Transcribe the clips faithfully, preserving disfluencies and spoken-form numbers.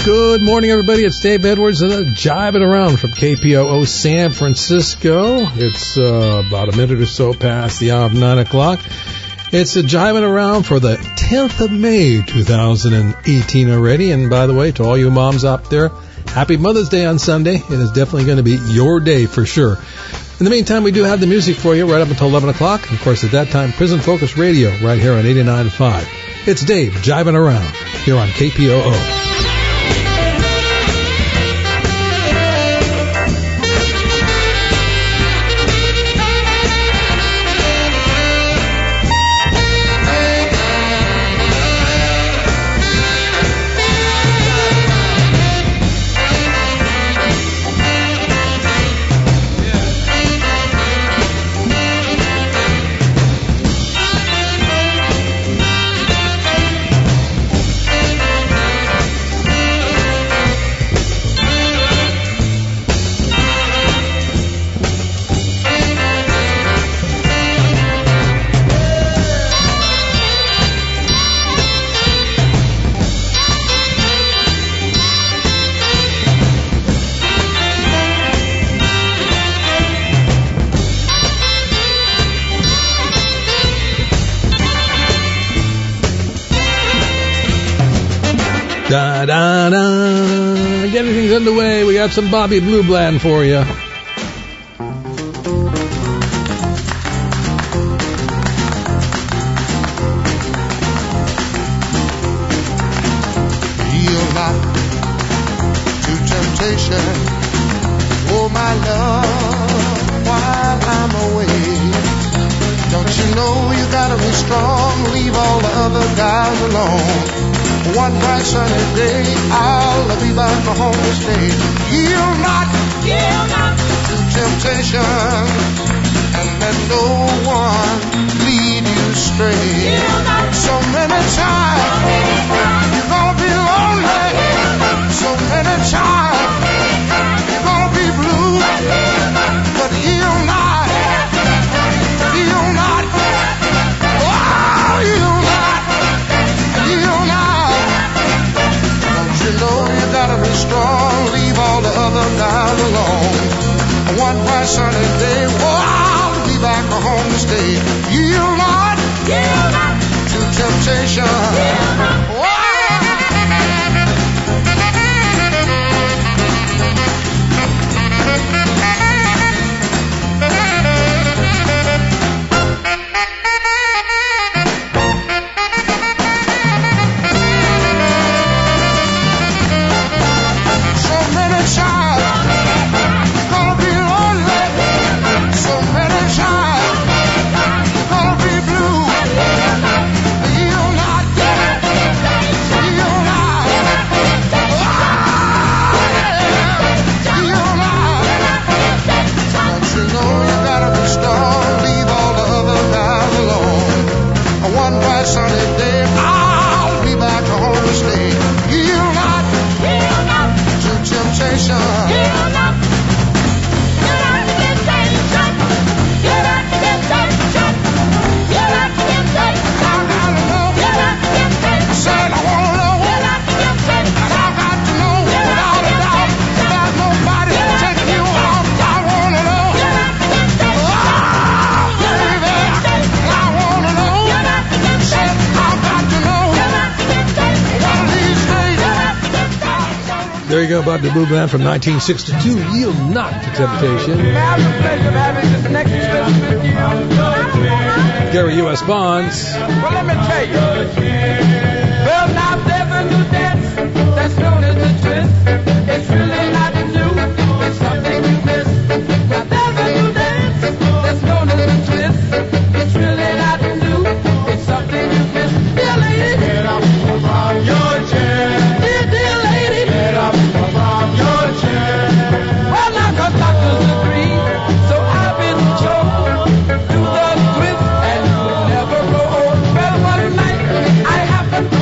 Good morning, everybody. It's Dave Edwards and uh, Jiving Around from K P O O San Francisco. It's uh, about a minute or so past the hour of nine o'clock. It's a Jiving Around for the tenth of May, two thousand eighteen already. And by the way, to all you moms out there, happy Mother's Day on Sunday. It is definitely going to be your day for sure. In the meantime, we do have the music for you right up until eleven o'clock. And of course, at that time, Prison Focus Radio right here on eighty-nine point five. It's Dave Jiving Around here on K P O O. Da da da! Getting things underway. We got some Bobby Blue Bland for you. Yield not to temptation, oh my love, while I'm away. Don't you know you gotta be strong, leave all the other guys alone. One bright sunny day, I'll be back home to stay. Yield not, yield not to temptation, and let no one lead you astray. Yield not. So many times, so many times you're gonna be lonely. So many times you're gonna be blue. But yield not, yield not, oh, yield not, yield not. You know you gotta be strong, leave all the other guys alone. One bright sunny day, oh, I'll be back home to stay. Yield not, yield not to temptation. Yield not. Oh. There you go, Bobby Blue Bland from nineteen sixty-two. Yield not to temptation. Gary U S Bonds. Well, let me tell you. Well, now there's a new dance that's known as the twist. It's really not new. It's something you miss. Now there's a new dance that's known as the twist. It's really not new. It's something you miss. Dear lady, get up from your chair. Dear, dear lady, get up from your chair. Well, now, 'cause doctors agree, so I've been told to the twist and you'll never grow old. Well, one night I happened to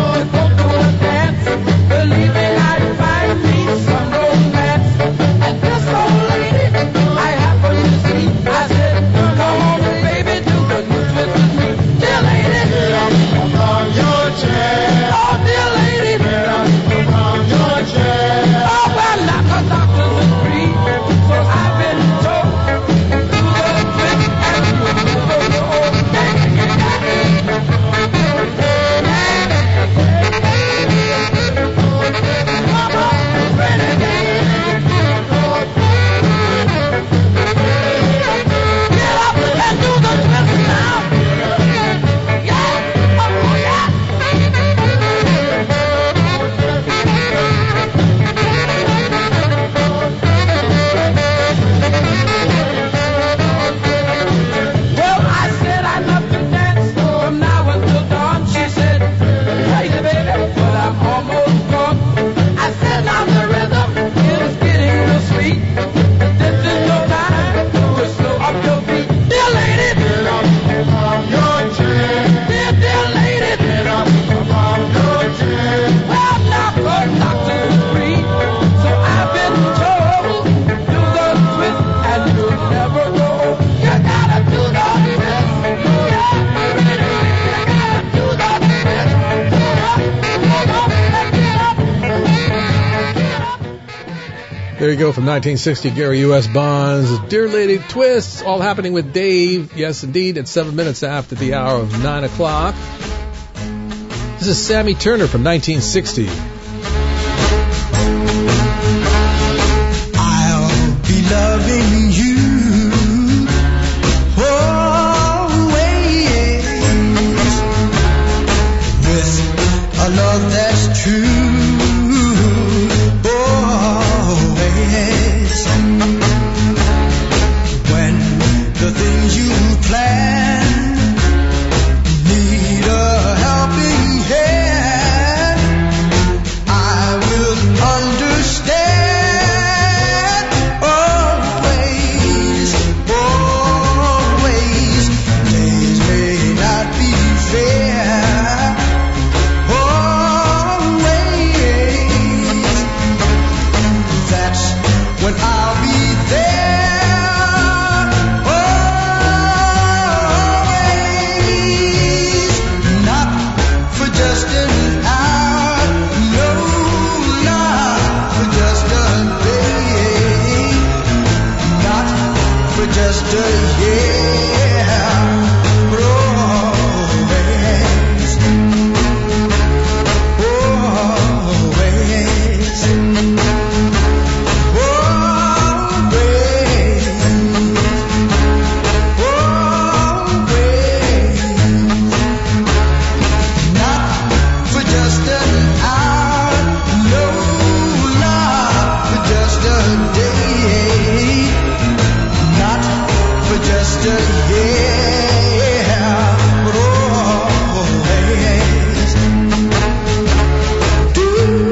There you go from nineteen sixty, Gary U S. Bonds, Dear Lady Twists, all happening with Dave. Yes, indeed, it's seven minutes after the hour of nine o'clock. This is Sammy Turner from nineteen sixty. I'll be loving you always with a love that's true. The things you plan need a helping hand. I will understand always, always. Days may not be fair, always. That's when I'll be there. Just a year, but always, always, always, always. Not for just an hour, no, not for just a day. Just a year, but always, do,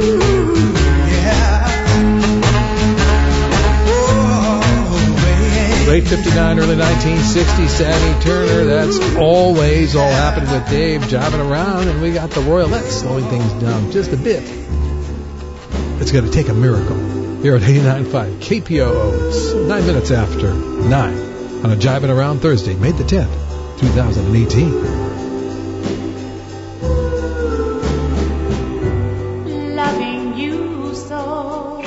yeah, always. Late fifty-nine, early nineteen sixty, Sammy Turner, that's always all happened with Dave, jiving around, and we got the Royalettes slowing things down just a bit. It's going to take a miracle. Here at eighty-nine point five K P O O, it's nine minutes after nine. On a Jiving Around Thursday, May the tenth, twenty eighteen. Loving you so,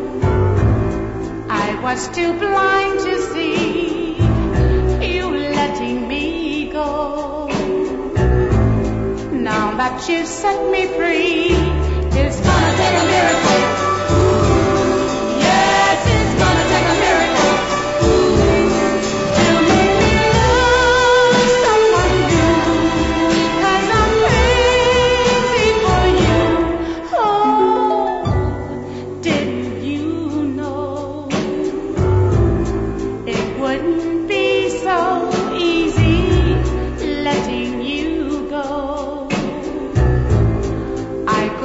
I was too blind to see you letting me go. Now that you've set me free, it's gonna take a miracle. Yes, it's gonna take a miracle. I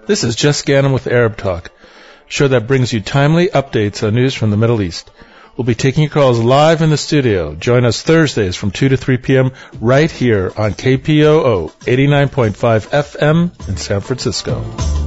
This is Just Ganem with Arab Talk, a show that brings you timely updates on news from the Middle East. We'll be taking your calls live in the studio. Join us Thursdays from two to three p.m. right here on K P O O eighty-nine point five F M in San Francisco.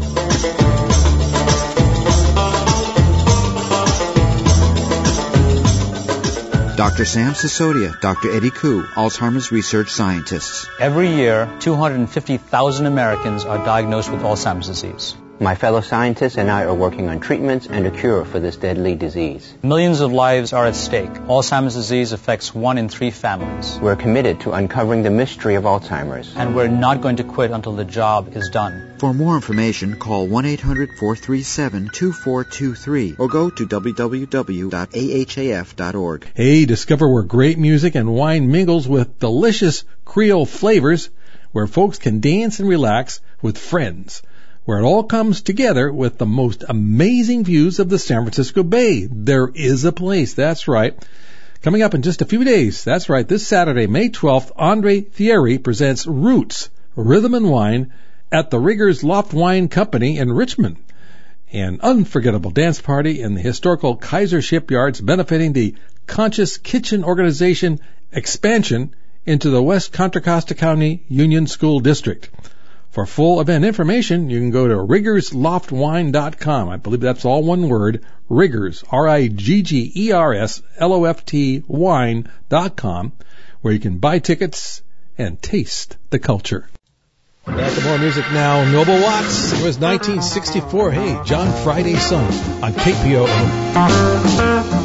Doctor Sam Sisodia, Doctor Eddie Koo, Alzheimer's research scientists. Every year, two hundred fifty thousand Americans are diagnosed with Alzheimer's disease. My fellow scientists and I are working on treatments and a cure for this deadly disease. Millions of lives are at stake. Alzheimer's disease affects one in three families. We're committed to uncovering the mystery of Alzheimer's. And we're not going to quit until the job is done. For more information, call one eight hundred four three seven two four two three or go to w w w dot a h a f dot org. Hey, discover where great music and wine mingles with delicious Creole flavors, where folks can dance and relax with friends, where it all comes together with the most amazing views of the San Francisco Bay. There is a place, that's right. Coming up in just a few days, that's right, this Saturday, May twelfth, Andre Thierry presents Roots, Rhythm and Wine at the Riggers Loft Wine Company in Richmond. An unforgettable dance party in the historical Kaiser Shipyards benefiting the Conscious Kitchen Organization expansion into the West Contra Costa County Union School District. For full event information, you can go to riggers loft wine dot com. I believe that's all one word, Riggers, R I G G E R S L O F T wine dot com, where you can buy tickets and taste the culture. Back to more music now. Noble Watts. It was nineteen sixty-four. Hey, John Friday's Son on K P O O.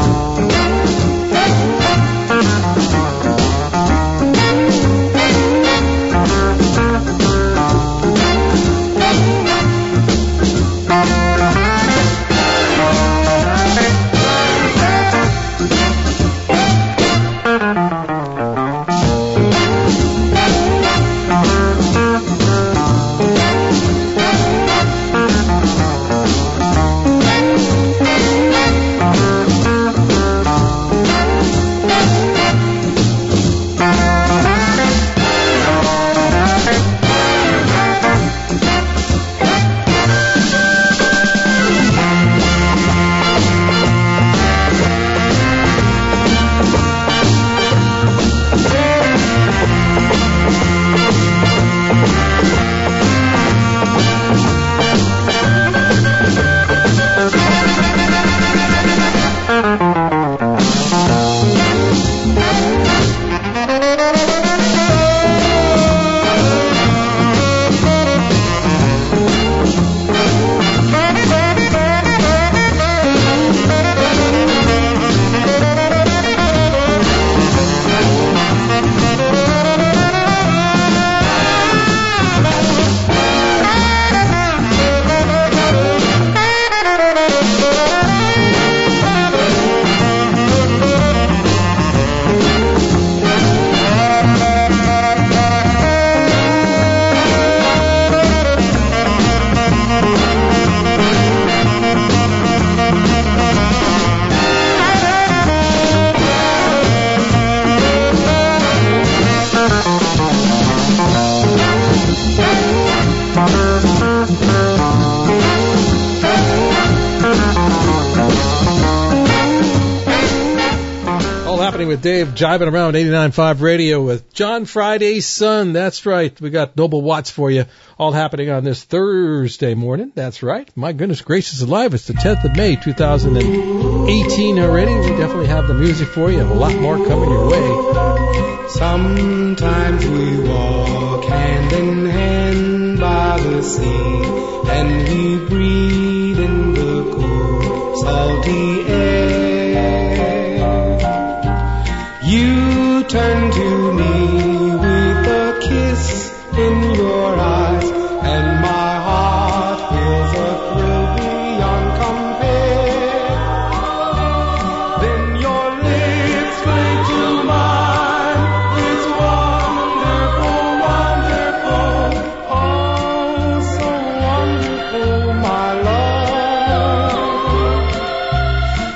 With Dave jiving around eighty-nine point five radio with John Friday's Son. That's right. We got Noble Watts for you. All happening on this Thursday morning. That's right. My goodness gracious alive. It's the tenth of May, two thousand eighteen already. We definitely have the music for you. A lot more coming your way. Sometimes we walk hand in hand by the sea, and we breathe in the cool, salty air. You turn to me with a kiss in your eyes, and my heart feels a thrill beyond compare. Then your lips straight to mine, it's wonderful, wonderful, oh so wonderful, my love.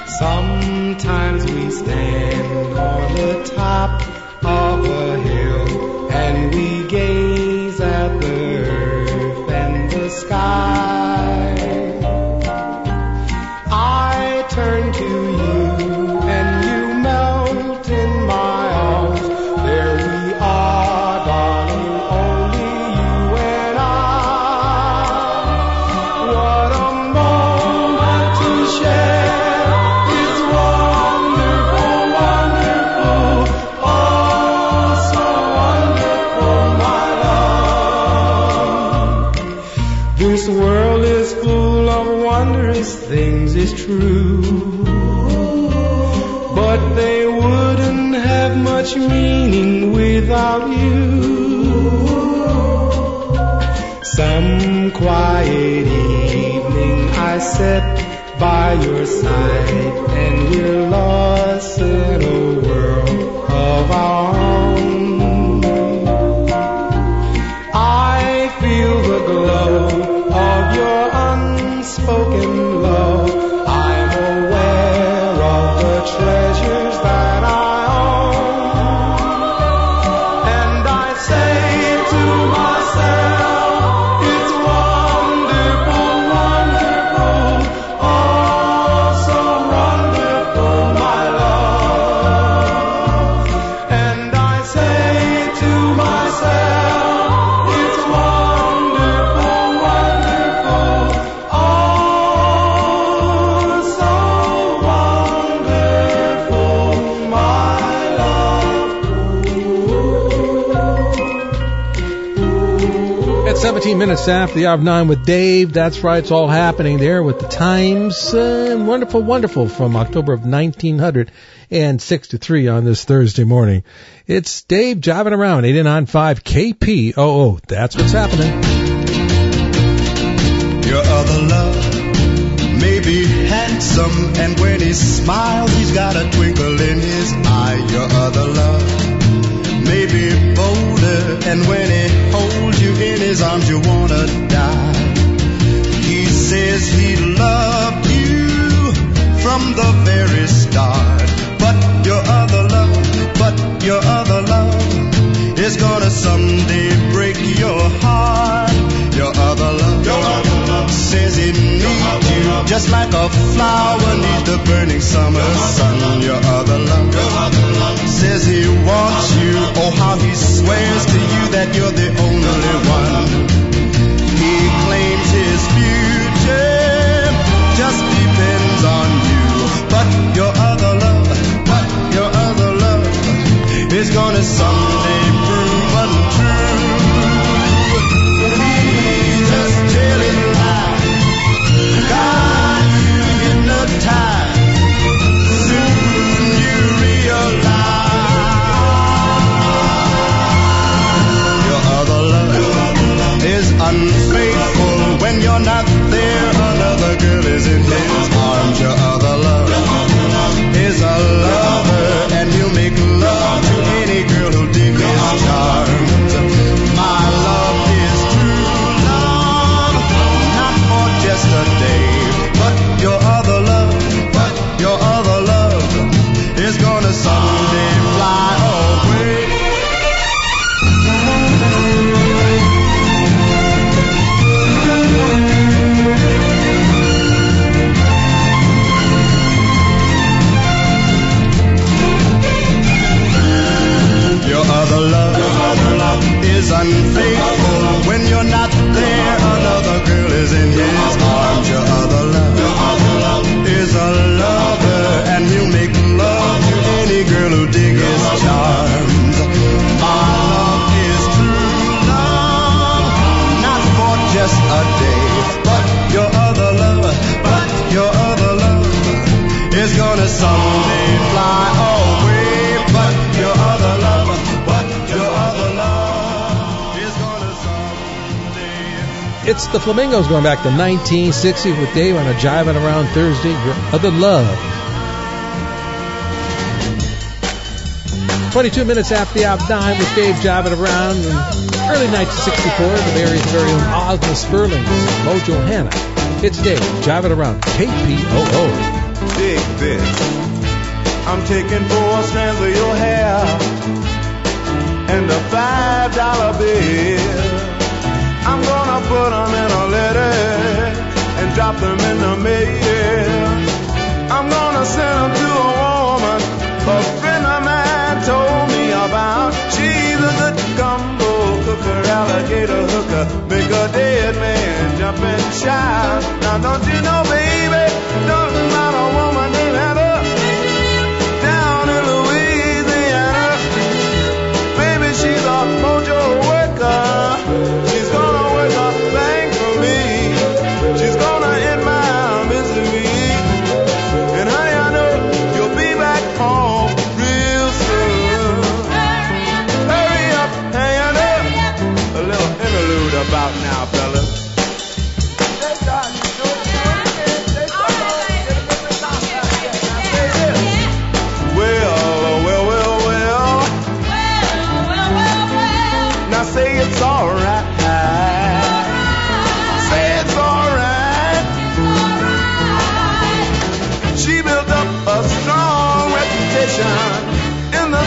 things is true, but they wouldn't have much meaning without you. Some quiet evening I sat by your side and we're lost in a world of our own. I feel the glow of your unspoken love. I'm aware of the treasures that I own. And I say to myself, it's wonderful, wonderful, oh so wonderful, my love. And I say to myself, it's wonderful, wonderful, oh so wonderful, my love. At seventeen minutes after the hour of nine with Dave. That's right, it's all happening there with the times. Uh, wonderful, wonderful from October of nineteen sixty-three on this Thursday morning. It's Dave jiving around, eighty-nine point five K P O O. That's what's happening. Your other love may be handsome, and when he smiles, he's got a twinkle in his eye. Your other love may be bolder, and when he holds you in his arms, you wanna die. He says he loved you from the very start, but your other love, but your other love is gonna someday break your heart. Your other love, your other love says it needs you just like a flower needs the burning summer sun. Your other love, your other love says he wants you. Oh, how he swears to you that you're the only one. He claims his future just depends on you. But your other love, but your other love is gonna someday prove untrue. He's just telling lies, got you hypnotized. Soon you realize your other love is unfaithful. When you're not there, another girl is in his arms. Your other love is a lover, and he'll make love to any girl who'll dig his charms. My love is true love, not for just a day. But your other love, but your other love is gonna someday fly away. Your other love, your other love is unfaithful. When you're not there, another girl is in his arms. Your other love, your other love is a lover, and he'll make love to any girl who dig his charms. My love is true love, not for just a day. But your other love, but your other love is gonna someday fly away. But your other love, but your other love is gonna someday. It's the Flamingos going back to nineteen sixty with Dave on a Jiving Around Thursday. Your other love. twenty-two minutes after the hour of nine with Dave jiving around. In early nineteen sixty-four, the Mary's very own Ozma Sperling, Mojo Hannah. It's Dave jiving around K P O O. Dig this. I'm taking four strands of your hair and a five dollar bill. I'm gonna put them in a letter and drop them in the mail. I'm gonna send them to a woman a friend of mine told me about. She's a good gumbo cooker, alligator hooker, make a dead man jump and shout. Now don't you know, baby, nothing about a woman named Hannah down in Louisiana. Baby, she's a mojo worker. She's gonna work a thing for me. She's gonna end my misery.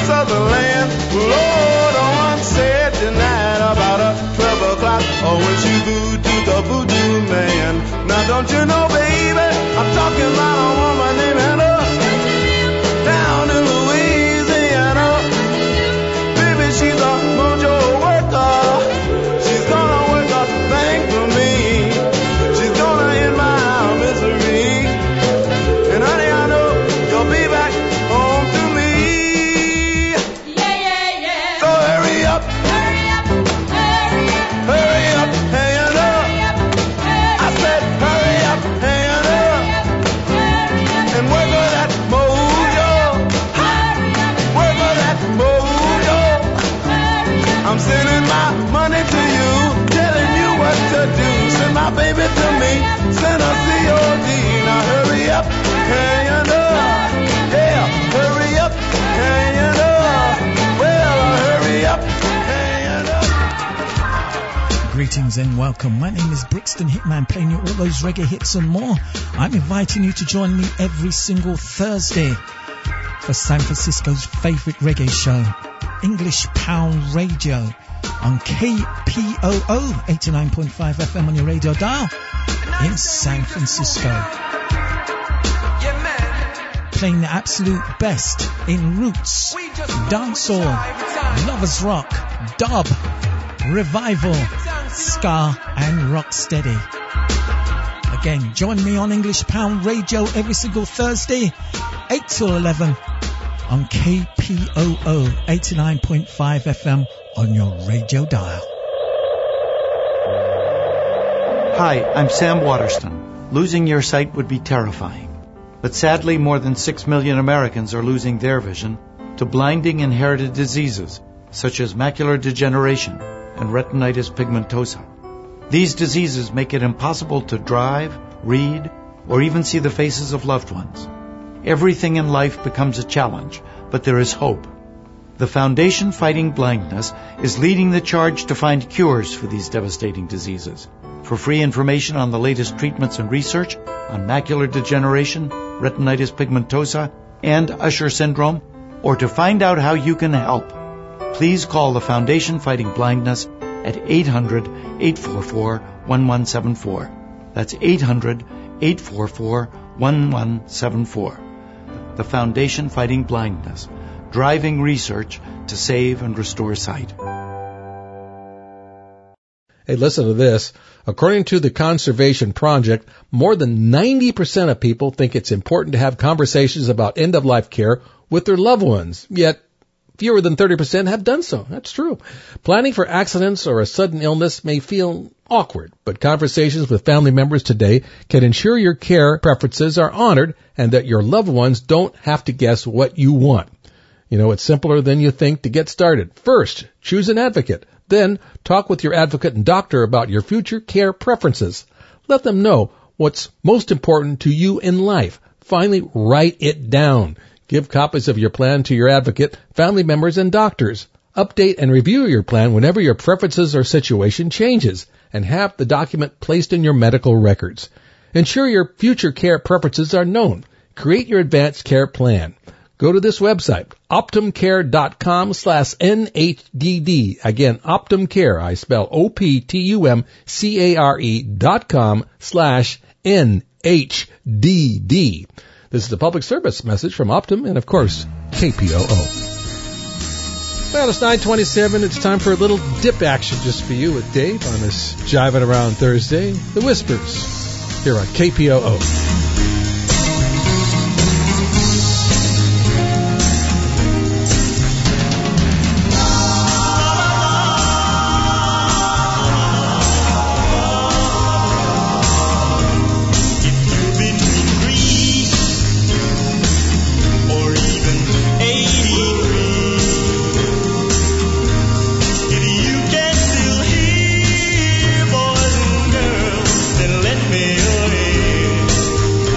southern land. Lord, one said tonight about a twelve o'clock, or when she booed to the voodoo man. Now don't you know, baby, I'm talking about a woman named Hannah down in Louisiana. Baby, she's a mojo worker. She's gonna work a thing for me. She's gonna end my misery. And honey, I know you'll be back home to me. Yeah, yeah, yeah. So hurry up, Hurry up, hurry up, hurry up, hang up. hurry up, hurry I said hurry up, hang up. up, hurry up, And work on that mojo. hurry up, Work on that mojo. hurry up. I'm sending my money to you, telling you what to do. Send my baby to me, send a C O D. Now hurry up, hang up. Yeah, hurry up, hang up. Well, hurry up, hang up. Greetings and welcome. My name is Brixton Hitman, playing you all those reggae hits and more. I'm inviting you to join me every single Thursday for San Francisco's favorite reggae show, English Pound Radio, on K P O O eighty-nine point five F M on your radio dial in San Francisco. Playing the absolute best in roots, dancehall, lovers rock, dub, revival, ska and rocksteady. Again, join me on English Pound Radio every single Thursday, eight till eleven on K P O O eighty-nine point five F M on your radio dial. Hi, I'm Sam Waterston. Losing your sight would be terrifying. But sadly, more than six million Americans are losing their vision to blinding inherited diseases such as macular degeneration and retinitis pigmentosa. These diseases make it impossible to drive, read, or even see the faces of loved ones. Everything in life becomes a challenge, but there is hope. The Foundation Fighting Blindness is leading the charge to find cures for these devastating diseases. For free information on the latest treatments and research on macular degeneration, retinitis pigmentosa, and Usher syndrome, or to find out how you can help, please call the Foundation Fighting Blindness at eight hundred, eight four four, one one seven four. That's eight hundred, eight four four, one one seven four. The Foundation Fighting Blindness, driving research to save and restore sight. Hey, listen to this. According to the Conservation Project, more than ninety percent of people think it's important to have conversations about end-of-life care with their loved ones, yet fewer than thirty percent have done so. That's true. Planning for accidents or a sudden illness may feel awkward, but conversations with family members today can ensure your care preferences are honored and that your loved ones don't have to guess what you want. You know, it's simpler than you think to get started. First, choose an advocate. Then, talk with your advocate and doctor about your future care preferences. Let them know what's most important to you in life. Finally, write it down. Give copies of your plan to your advocate, family members, and doctors. Update and review your plan whenever your preferences or situation changes, and have the document placed in your medical records. Ensure your future care preferences are known. Create your advanced care plan. Go to this website, optumcare.com slash NHDD. Again, OptumCare, I spell O P T U M C A R E dot com slash N H D D. This is a public service message from Optum and, of course, K P O O. Well, it's nine twenty-seven. It's time for a little dip action just for you with Dave on this Jiving Around Thursday. The Whispers here on K P O O. Let me away.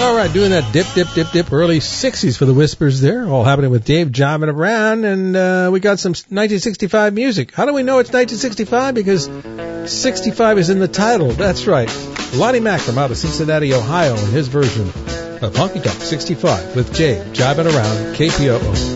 All right, doing that dip, dip, dip, dip, early sixties for the Whispers there, all happening with Dave jiving around, and uh, we got some nineteen sixty-five music. How do we know it's nineteen sixty-five? Because sixty-five is in the title. That's right. Lonnie Mack from out of Cincinnati, Ohio, and his version of Honky Tonk sixty-five with Dave jiving around, K P O O.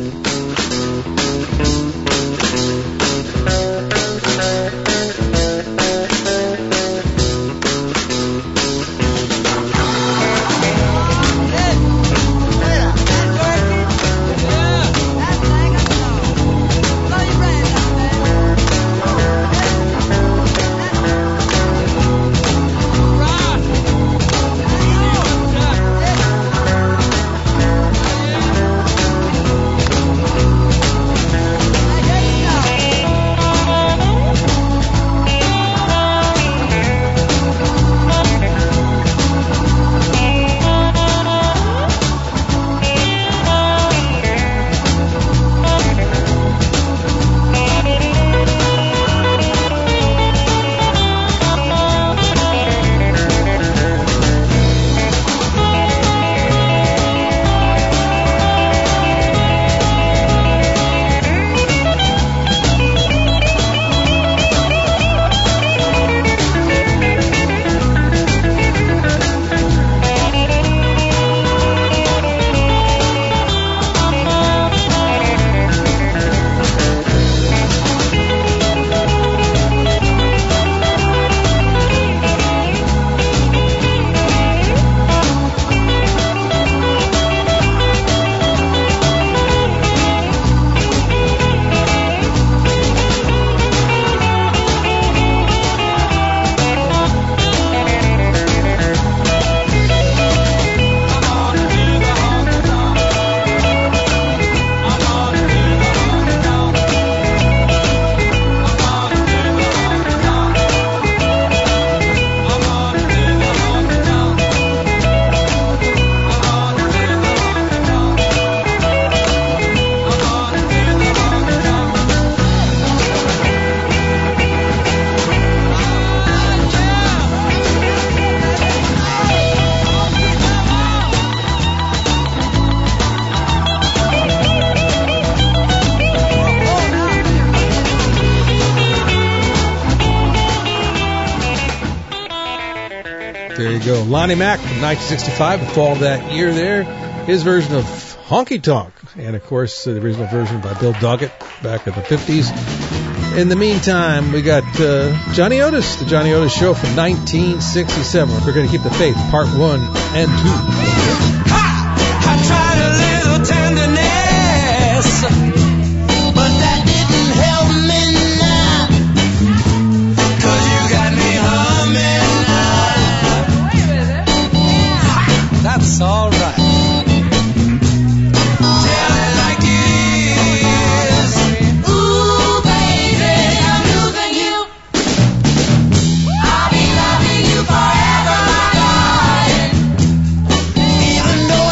There you go. Lonnie Mack from nineteen sixty-five, the fall of that year there. His version of Honky Tonk. And, of course, the original version by Bill Doggett back in the fifties. In the meantime, we got uh, Johnny Otis, the Johnny Otis Show from nineteen sixty-seven. We're going to keep the faith, part one and two. Ha! I tried a little tenderness, but that didn't help me now. 'Cause you got me humming now. That's all right. Even though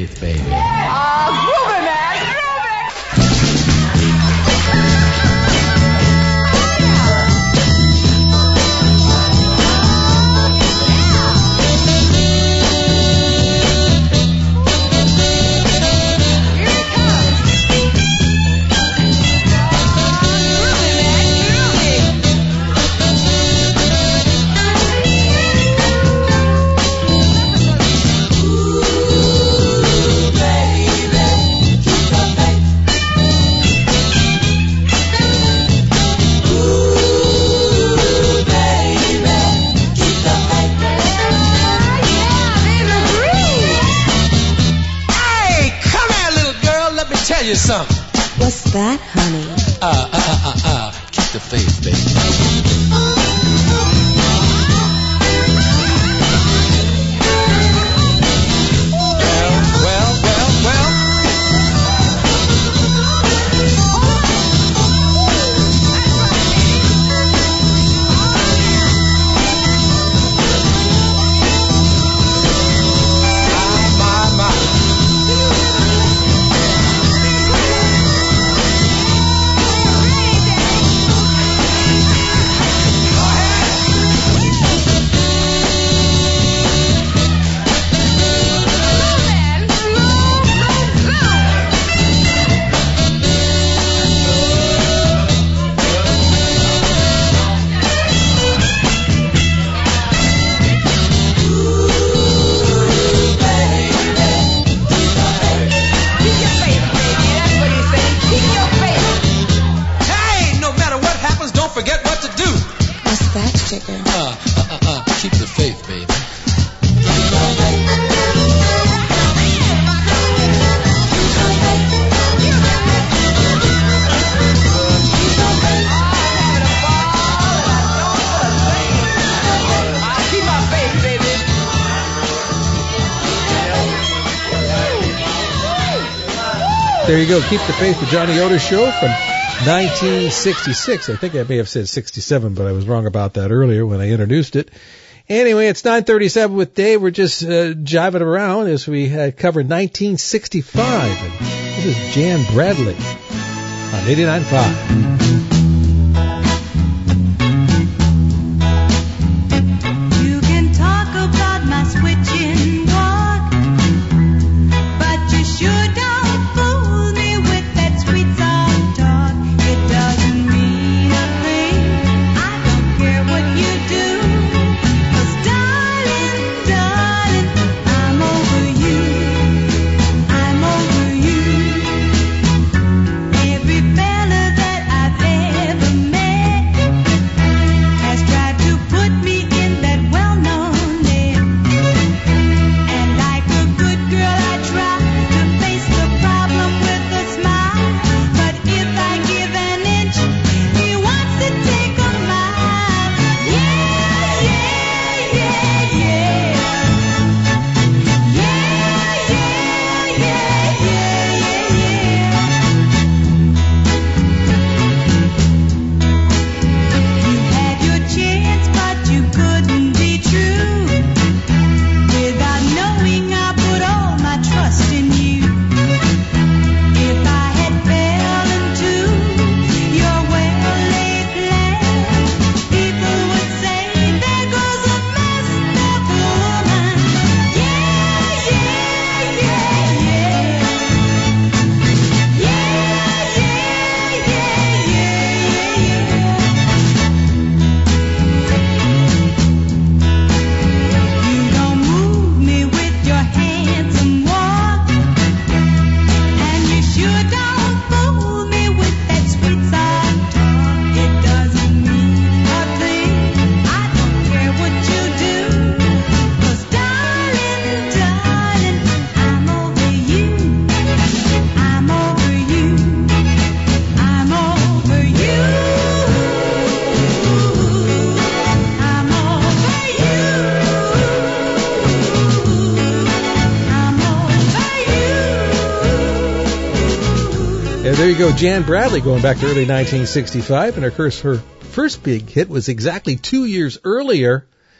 faith, baby. Ah, groovy, man, tell you something. What's that, honey? Uh, uh, uh, uh, uh. Keep the faith, baby. Well, well, well, Uh, uh, uh, uh, keep the faith, baby. There you go. Keep the Faith, the Johnny Otis Show from nineteen sixty-six. I think I may have said sixty-seven, but I was wrong about that earlier when I introduced it. Anyway, it's nine thirty-seven with Dave. We're just uh, jiving around as we had covered nineteen sixty-five. And this is Jan Bradley on eighty-nine point five. There you go, Jan Bradley, going back to early nineteen sixty-five, and of course her first big hit was exactly two years earlier,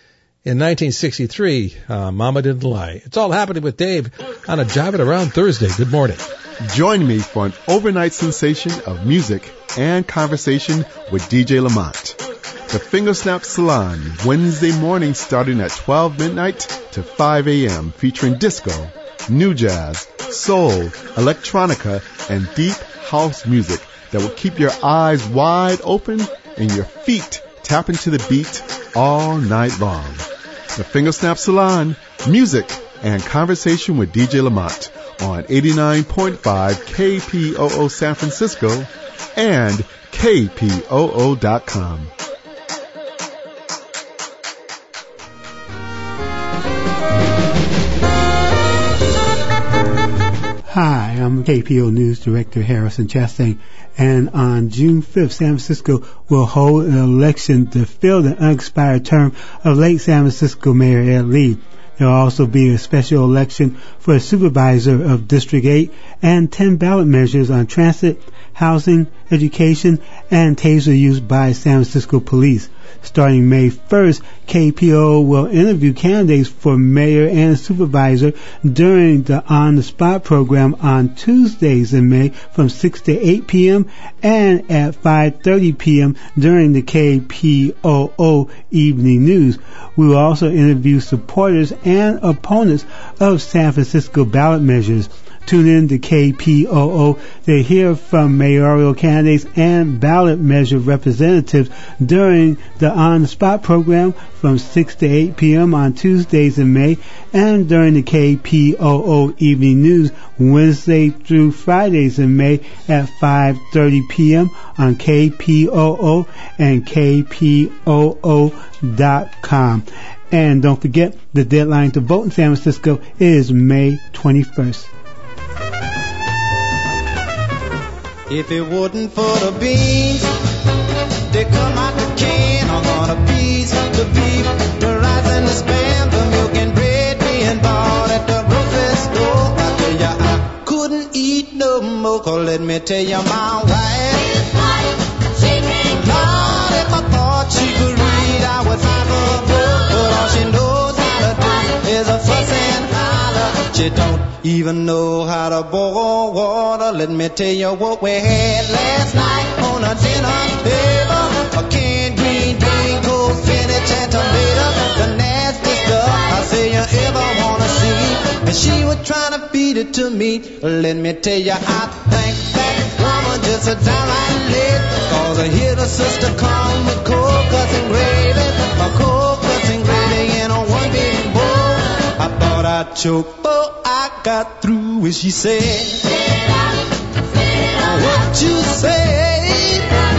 In nineteen sixty-three, uh, Mama Didn't Lie. It's all happening with Dave on a Jivin' Around Thursday. Good morning. Join me for an overnight sensation of music and conversation with D J Lamont. The Fingersnap Salon, Wednesday morning starting at twelve midnight to five a.m., featuring disco, new jazz, soul, electronica, and deep house music that will keep your eyes wide open and your feet tapping to the beat all night long. The Fingersnap Salon, music and conversation with D J Lamont on eighty-nine point five K P O O San Francisco and K P O O dot com. Hi, I'm K P O News Director Harrison Chastain, and on June fifth, San Francisco will hold an election to fill the unexpired term of late San Francisco Mayor Ed Lee. There will also be a special election for a supervisor of District eight and ten ballot measures on transit, housing, education, and taser use by San Francisco police. Starting May first, K P O will interview candidates for mayor and supervisor during the On the Spot program on Tuesdays in May from six to eight p.m. and at five thirty p.m. during the K P O O Evening News. We will also interview supporters and opponents of San Francisco ballot measures. Tune in to K P O O to hear from mayoral candidates and ballot measure representatives during the On the Spot program from six to eight p.m. on Tuesdays in May and during the K P O O Evening News Wednesday through Fridays in May at five thirty p.m. on K P O O and K P O O dot com. And don't forget, the deadline to vote in San Francisco is May twenty-first. If it wasn't for the beans, they come out the can. I'm gonna piece the beef, the rice and the spam, the milk and bread being bought at the grocery store. I tell ya, I couldn't eat no more, 'cause let me tell ya, my wife, Lord, if I thought she could read, I would buy her a book, but all she knows how to do is a fuss and holler. She don't even know how to boil water. Let me tell you what we had last night on a dinner table. A canned green bean, cold spinach and tomato, the nasty stuff I say you ever wanna see. And she was trying to feed it to me. Let me tell you, I think that woman just a downright lit, 'cause I hear the sister come with cold cuts and gravy, a cold cuts and gravy in a one big bowl. I thought I'd choke, but I got through when she said, what you say?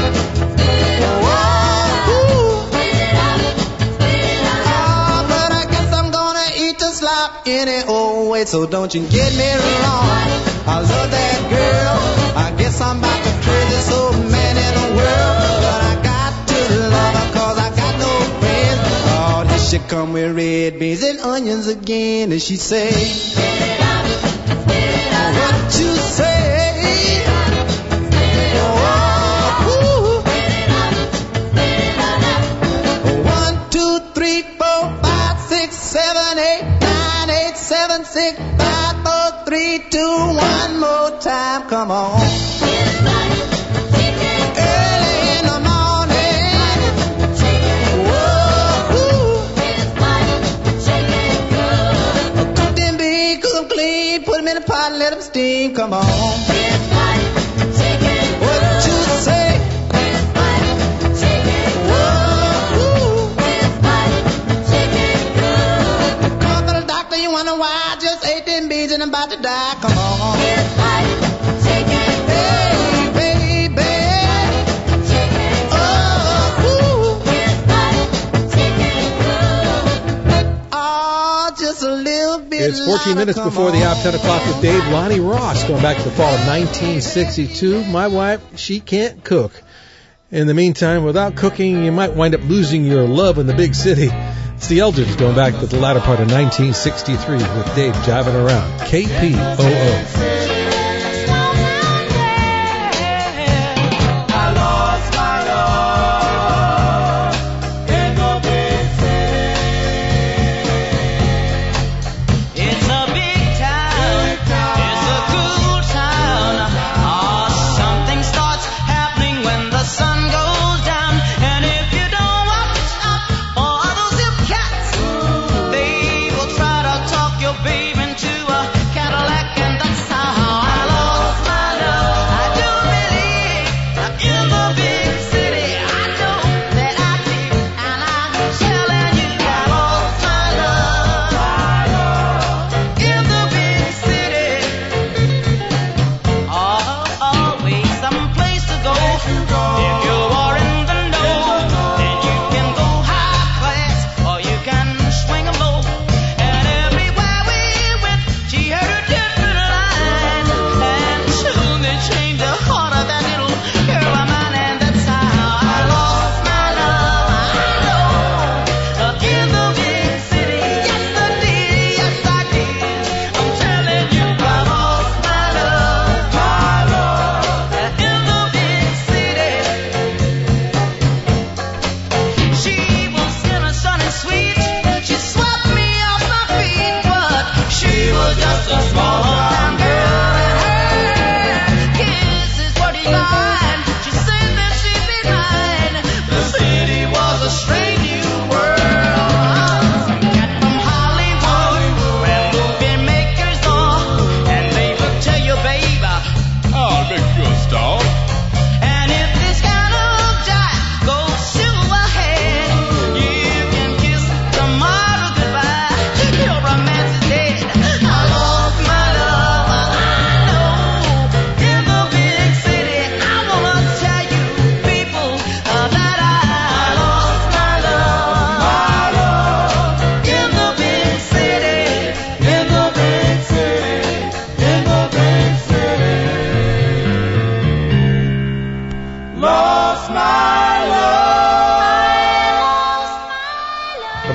Oh, ooh. Oh, but I guess I'm gonna eat the slop any old way, so don't you get me wrong. I love that girl. I guess I'm about the craziest old man in the world, but I got to love her 'cause I got no friends. Oh, here she come with red beans and onions again, and she say, what you say? Oh, ooh. One, two, three, four, five, six, seven, eight, nine, eight, seven, six, five, four, three, two, one more time. Come on. Early in the morning. Whoa, ooh. Cook them big, cook them clean, put them in a pot and let them steam. Come on. What you say? Whoa, ooh. Come to the doctor, you wonder why I just ate them beans and I'm about to die. Come on. Hey, baby. Oh, ooh. Oh, just a little bit. It's fourteen minutes before the hour, ten o'clock with Dave. Lonnie Ross, going back to the fall of nineteen sixty-two. My wife, she can't cook. In the meantime, without cooking, you might wind up losing your love in the big city. It's the Elders going back to the latter part of nineteen sixty-three with Dave jiving around. K P O O.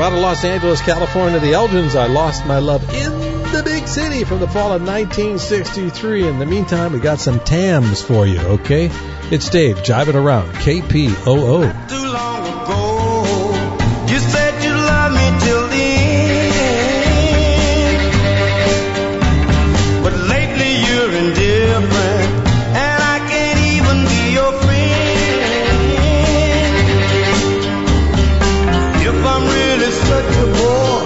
Out of Los Angeles, California, the Elgins, I Lost My Love in the Big City from the fall of nineteen sixty-three. In the meantime, we got some Tams for you, okay? It's Dave, jiving around, K P O O. Too long ago, you said you loved me till the end. But lately you're indifferent, and I can't even be your friend. If I'm really such a bore,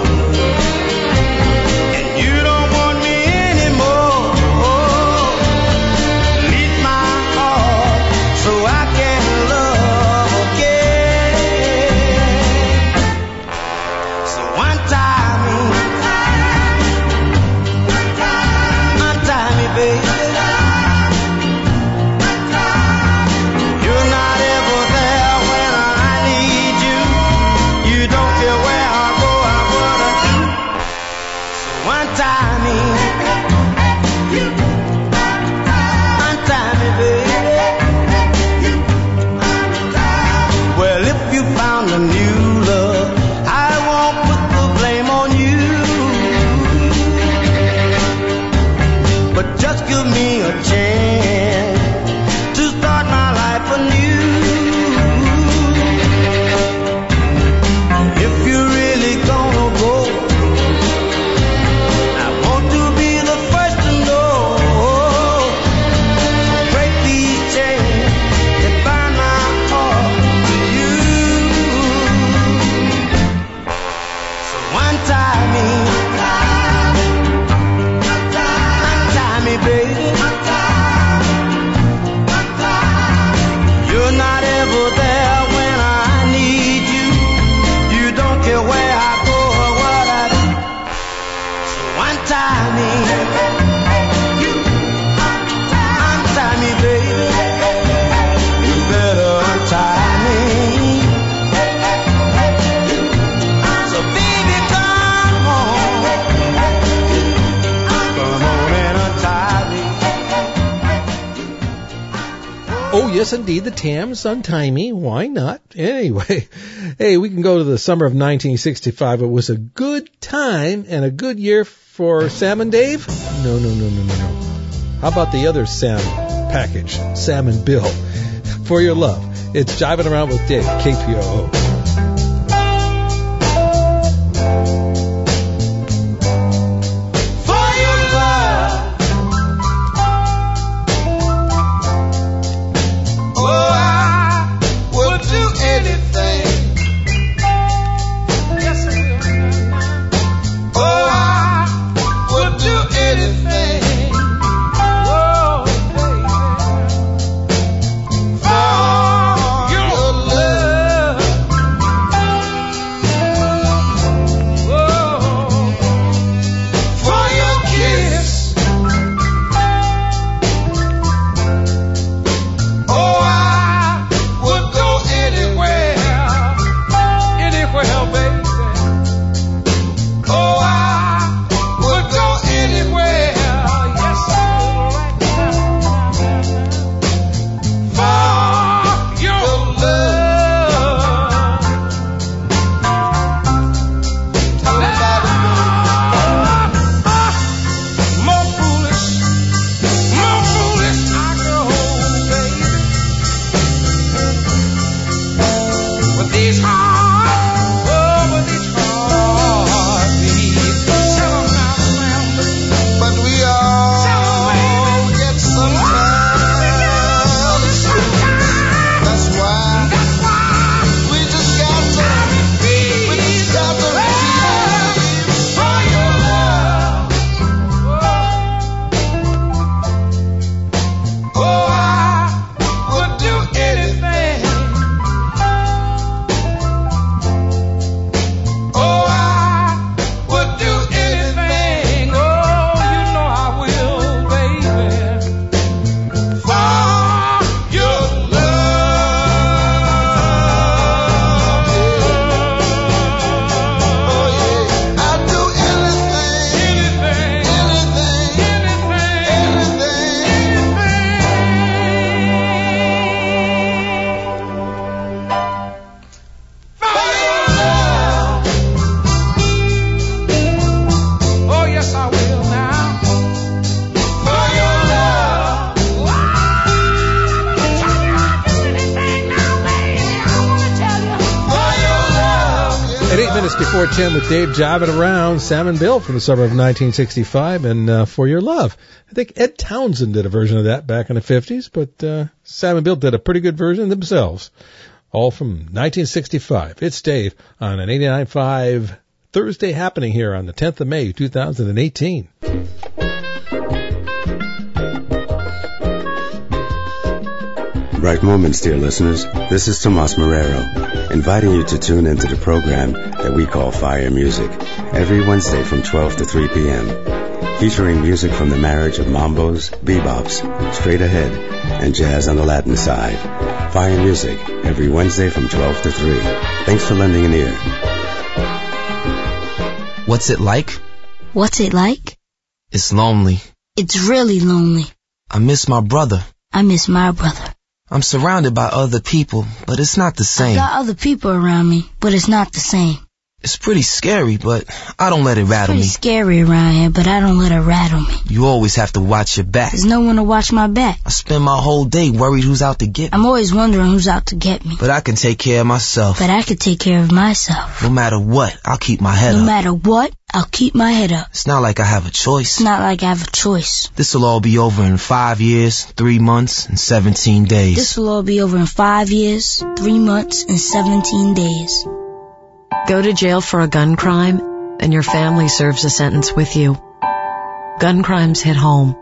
and you don't want me anymore, leave my heart so I can love again. So untie me, untie me, baby. You're not ever there when I need you. You don't care where I go or what I do. So untie me, untie me, baby. Well, if you found a new love, I won't put the blame on you. But just give me a chance to start my life anew. If you're really gonna go, I want to be the first to know. Break these chains and bind my heart to you. So untie me, untie me, baby. You're not ever there when I need you. You don't care where I go or what I do. So untie me, untie me, baby. You better untie me. So baby, come on, come on and untie me. Oh, yes, indeed, the Tams, Untie Me. Why not? Anyway, hey, we can go to the summer of nineteen sixty-five. It was a good time and a good year for Sam and Dave? No, no, no, no, no, no. How about the other Sam package, Sam and Bill? For Your Love. It's Jiving Around with Dave, K P O O. For your love, oh, I would do anything. Yes, I will. Oh, I would do anything. Oh, baby. For your love. At eight minutes before ten with Dave jiving around, Sam and Bill from the summer of nineteen sixty-five, and uh, For Your Love. I think Ed Townsend did a version of that back in the fifties, but uh, Sam and Bill did a pretty good version themselves. All from nineteen sixty-five. It's Dave on an eighty-nine point five Thursday happening here on the tenth of May, two thousand eighteen. Right moments, dear listeners. This is Tomas Marrero, inviting you to tune into the program that we call Fire Music, every Wednesday from twelve to three p.m., featuring music from the marriage of mambos, bebops, straight ahead, and jazz on the Latin side. Fire Music, every Wednesday from twelve to three. Thanks for lending an ear. What's it like? What's it like? It's lonely. It's really lonely. I miss my brother. I miss my brother. I'm surrounded by other people, but it's not the same. I've got other people around me, but it's not the same. It's pretty scary, but I don't let it rattle me. It's pretty scary around here, but I don't let it rattle me. You always have to watch your back. There's no one to watch my back. I spend my whole day worried who's out to get me. I'm always wondering who's out to get me. But I can take care of myself. But I can take care of myself. No matter what, I'll keep my head no up. No matter what, I'll keep my head up. It's not like I have a choice. It's not like I have a choice. This'll all be over in five years, three months, and seventeen days. This will all be over in five years, three months, and seventeen days. Go to jail for a gun crime, and your family serves a sentence with you. Gun crimes hit home.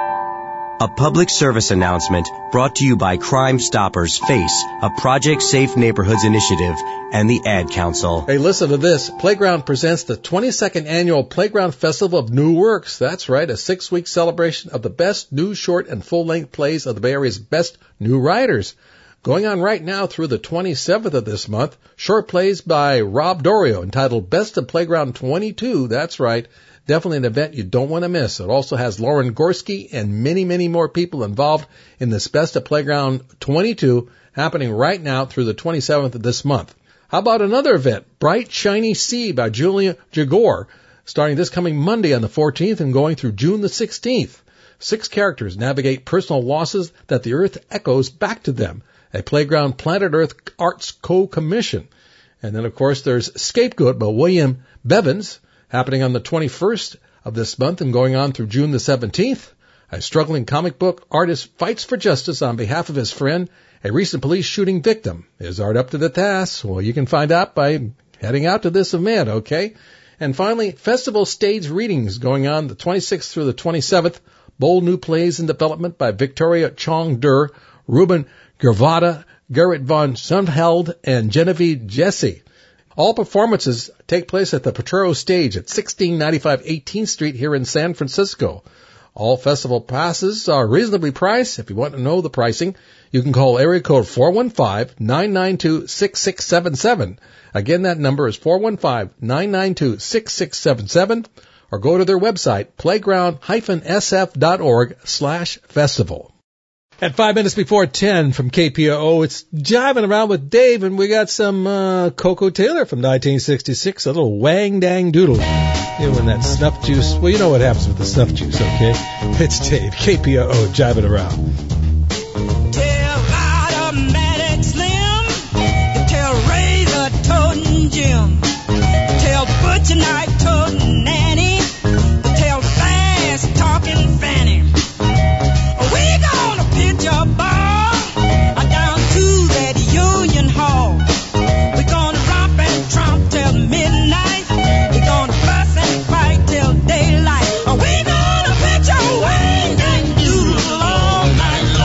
A public service announcement brought to you by Crime Stoppers FACE, a Project Safe Neighborhoods initiative, and the Ad Council. Hey, listen to this. Playground presents the twenty-second Annual Playground Festival of New Works. That's right, a six-week celebration of the best new short and full-length plays of the Bay Area's best new writers. Going on right now through the twenty-seventh of this month, short plays by Rob Dorio entitled Best of Playground twenty-two. That's right. Definitely an event you don't want to miss. It also has Lauren Gorski and many, many more people involved in this Best of Playground twenty-two happening right now through the twenty-seventh of this month. How about another event, Bright Shiny Sea by Julia Jagor, starting this coming Monday on the fourteenth and going through June the sixteenth. Six characters navigate personal losses that the earth echoes back to them. A Playground Planet Earth Arts Co-Commission. And then, of course, there's Scapegoat by William Bevins, happening on the twenty-first of this month and going on through June the seventeenth. A struggling comic book artist fights for justice on behalf of his friend, a recent police shooting victim. Is art up to the task? Well, you can find out by heading out to this event, okay? And finally, festival stage readings going on the twenty-sixth through the twenty-seventh. Bold new plays in development by Victoria Chong-Der, Ruben Gervada, Gerrit von Sundheld, and Genevieve Jesse. All performances take place at the Potrero Stage at sixteen ninety-five eighteenth Street here in San Francisco. All festival passes are reasonably priced. If you want to know the pricing, you can call area code four one five, nine nine two, six six seven seven. Again, that number is four one five, nine nine two, six six seven seven, or go to their website, playground dash s f dot org slash festival. At five minutes before ten from K P O O, it's Jiving Around with Dave, and we got some uh, Coco Taylor from nineteen sixty-six, a little Wang Dang Doodle. You know, when that snuff juice, well, you know what happens with the snuff juice, okay? It's Dave, K P O O, Jiving Around. Tell Automatic Slim, tell Razor Toting Jim, tell Butcher Knife Toting Nanny, tell Fast Talking Fanny. We gonna pitch a ball down to that Union Hall. We gonna romp and tromp till midnight. We gonna fuss and fight till daylight. We gonna pitch a Wang Dang Doodle all night long.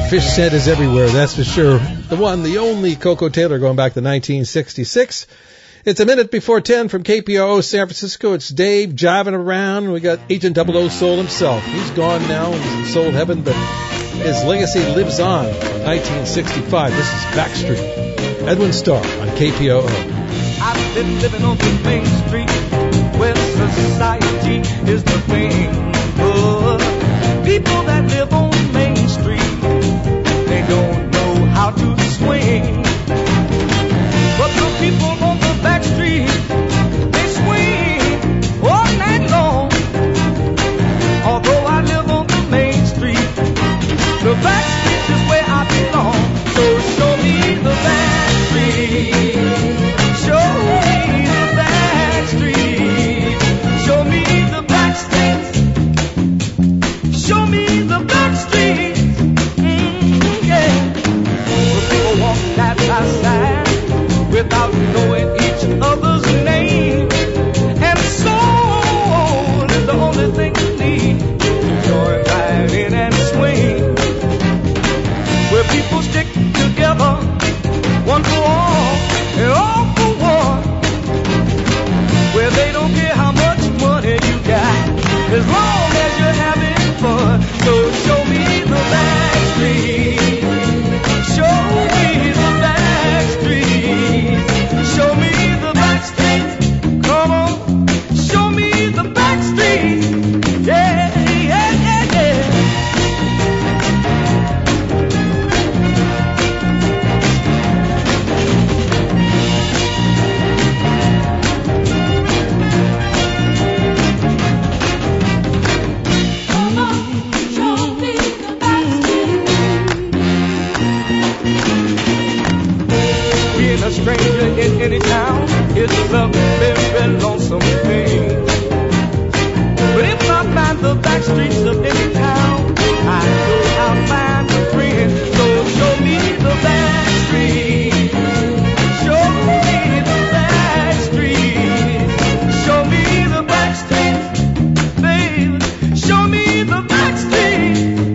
fish scent is everywhere, that's for sure. The one, the only Coco Taylor, going back to nineteen sixty-six. It's a minute before ten from K P O O San Francisco. It's Dave jiving around. We got Agent double O Soul himself. He's gone now. He's in soul heaven, but his legacy lives on. nineteen sixty-five. This is Backstreet. Edwin Starr on K P O O. I've been living on the main street where society is the thing. Oh, people that live on Main Street, they don't know how to swing. But the people on the back street, they swing all night long. Although I live on the Main Street, the back street is where I belong. So show me the back street. Show me the back street. Show me the back street. Show me the back street. Mm, yeah. The people walk side by side without knowing each other's name. And soul is the only thing you need to join right in and swing. Where people stick together, one for all and all for one. Where they don't care how much money you got, as long as you're having fun. So show me the back street. Show me the back street. Show me the back street. Come on. Show me the back street. Yeah, yeah, yeah, yeah. Come on, show me the back street. Being a stranger in any town is a very lonesome thing. But if I find the back streets of any town, I know I'll find a friend. So show me the back street. Show me the back street. Show me the back street, babe. Show me the back street.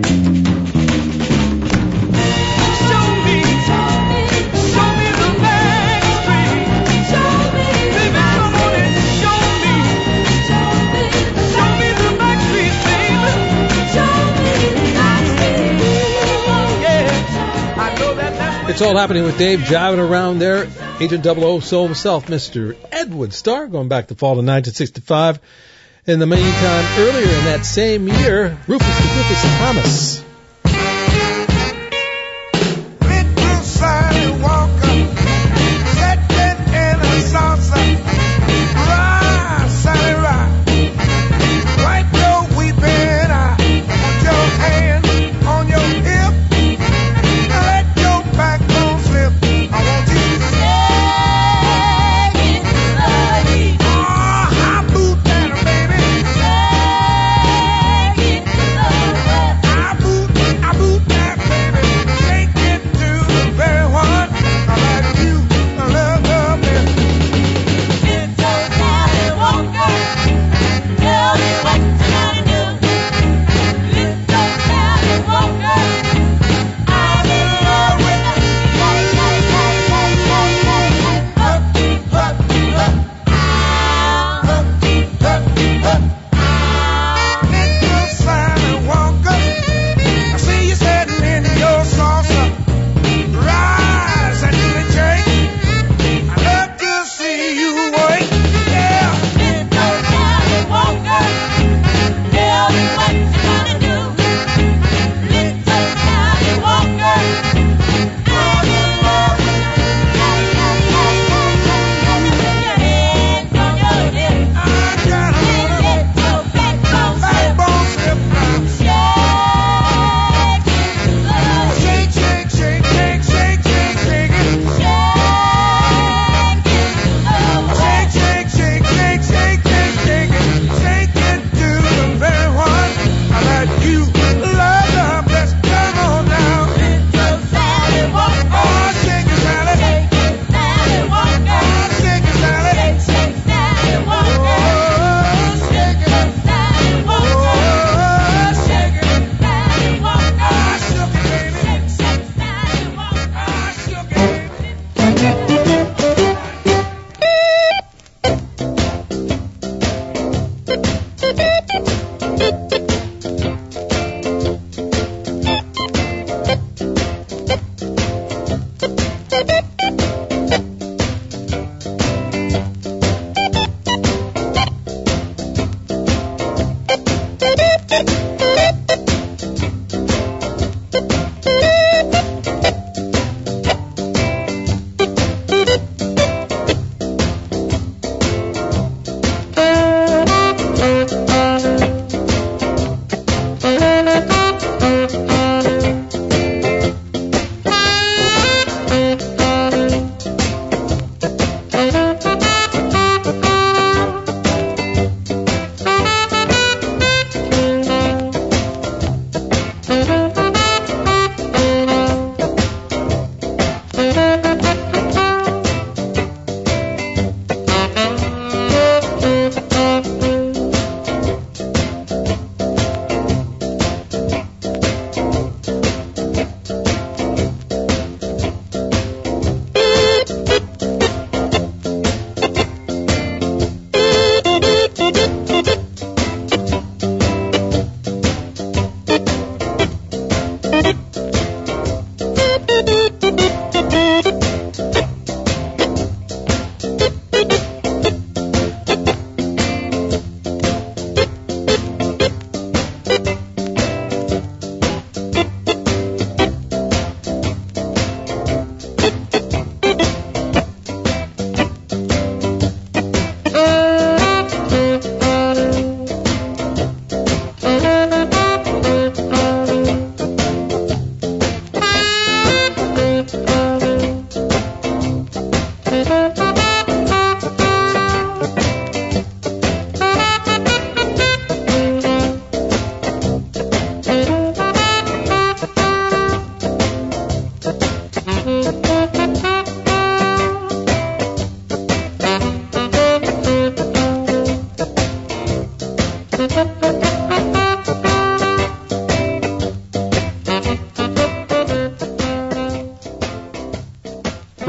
Show me, show me, show me the back street. Show me, baby, come on and show me. Show me, show me the back street, baby. Show me the back street. Yeah, I know that that's It's all happening with Dave jiving around there. Agent double O Soul himself, Mister Edwin Starr, going back to fall to nineteen sixty-five. In the meantime, earlier in that same year, Rufus the Rufus Thomas. Little Sally Walker, sitting in a salsa. Ride, Sally, ride. Wipe your weeping eye. Put your hand on your hip. Let your backbone slip. I want you to say it slowly. Oh, how boot that, baby. Say it slowly. I boot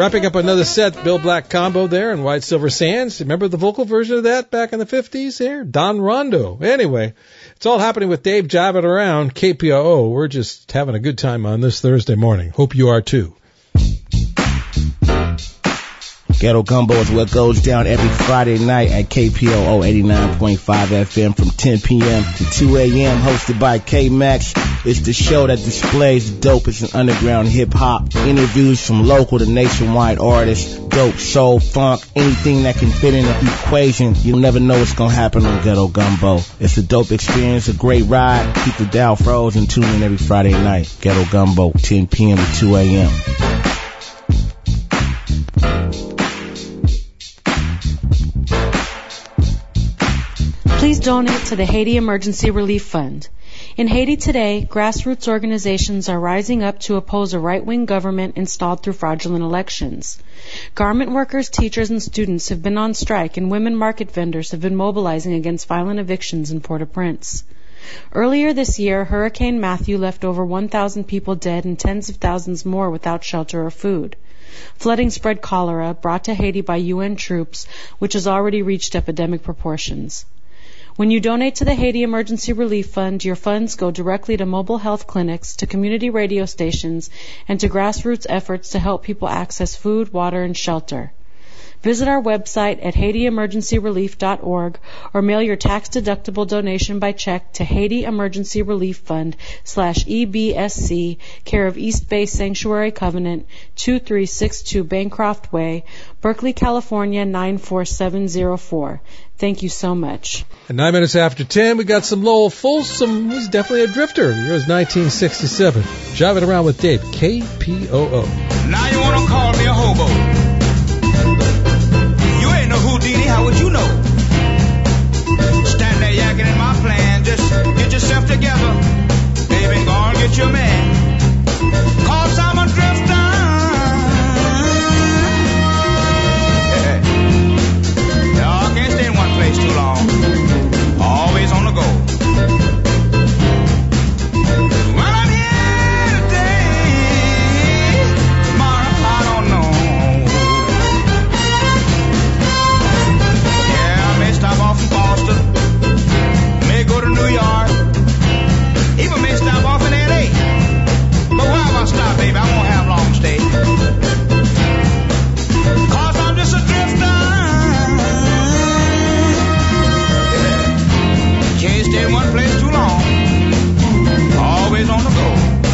Wrapping up another set, Bill Black combo there and White Silver Sands. Remember the vocal version of that back in the fifties there? Don Rondo. Anyway, it's all happening with Dave Jiving Around, K P O O. We're just having a good time on this Thursday morning. Hope you are too. Ghetto Gumbo is what goes down every Friday night at K P O O eighty-nine point five F M from ten p.m. to two a.m. hosted by K-Max. It's the show that displays the dopest in underground hip-hop. Interviews from local to nationwide artists. Dope, soul, funk, anything that can fit in the equation. You'll never know what's going to happen on Ghetto Gumbo. It's a dope experience, a great ride. Keep the dial froze and tune in every Friday night. Ghetto Gumbo, ten p.m. to two a.m. Please donate to the Haiti Emergency Relief Fund. In Haiti today, grassroots organizations are rising up to oppose a right-wing government installed through fraudulent elections. Garment workers, teachers, and students have been on strike, and women market vendors have been mobilizing against violent evictions in Port-au-Prince. Earlier this year, Hurricane Matthew left over one thousand people dead and tens of thousands more without shelter or food. Flooding spread cholera, brought to Haiti by U N troops, which has already reached epidemic proportions. When you donate to the Haiti Emergency Relief Fund, your funds go directly to mobile health clinics, to community radio stations, and to grassroots efforts to help people access food, water, and shelter. Visit our website at haiti emergency relief dot org or mail your tax-deductible donation by check to Haiti Emergency Relief Fund slash E B S C, care of East Bay Sanctuary Covenant, two three six two Bancroft Way, Berkeley, California, nine four seven zero four. Thank you so much. At nine minutes after ten, we got some Lowell Folsom. He's definitely a drifter. The year is nineteen sixty-seven. Jiving Around with Dave, K P O O. Now you want to call me a hobo. You ain't no Houdini, how would you know? Stand there yakking in my plan. Just get yourself together. Baby, go on, get your man. Cause I'm a drifter. Y'all can't stay in one place too long. Always on the go. Well, I'm here today. Tomorrow, I don't know. Yeah, I may stop off in Boston. May go to New York. Even may stop off in L A. But wherever I stop, baby, I won't have long stay. Cause I'm just a drifter. Can't stay in one place too long. Always on the go.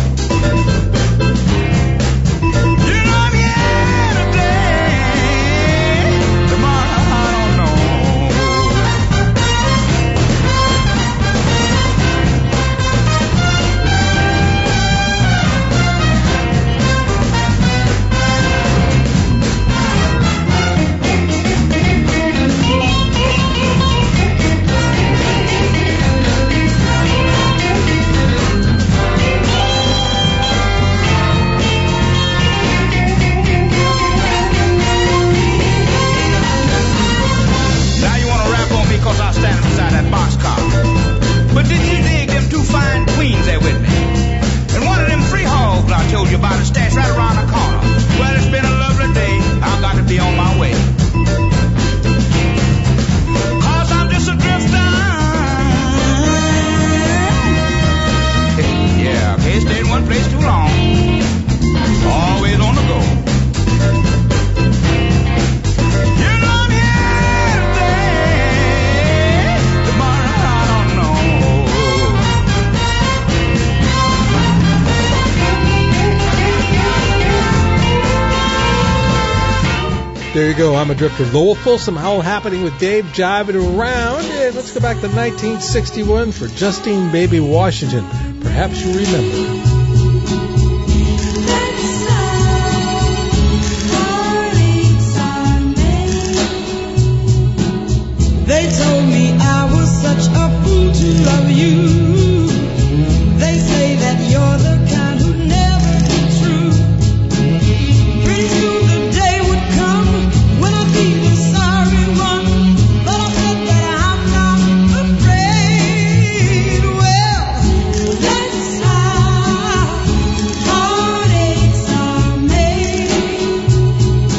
You know I'm here today. Tomorrow I don't know. Cause I was standing beside that boxcar. But did you dig them two fine queens there with me? And one of them free hogs I told you about is stashed right around the corner. Well, it's been a lovely day. I've got to be on my way. Cause I'm just a drifter. Yeah, can't stay in one place too long. Always on the go. There you go. I'm a drifter. Lowell Folsom, How Happening with Dave, Jiving Around. And let's go back to nineteen sixty-one for Justine Baby Washington. Perhaps you remember. They told me I was such a fool to love you. They say that you're the kind who'd never be true. Pretty soon the day would come when I'd be the sorry one. But I said that I'm not afraid. Well, that's how heartaches are made.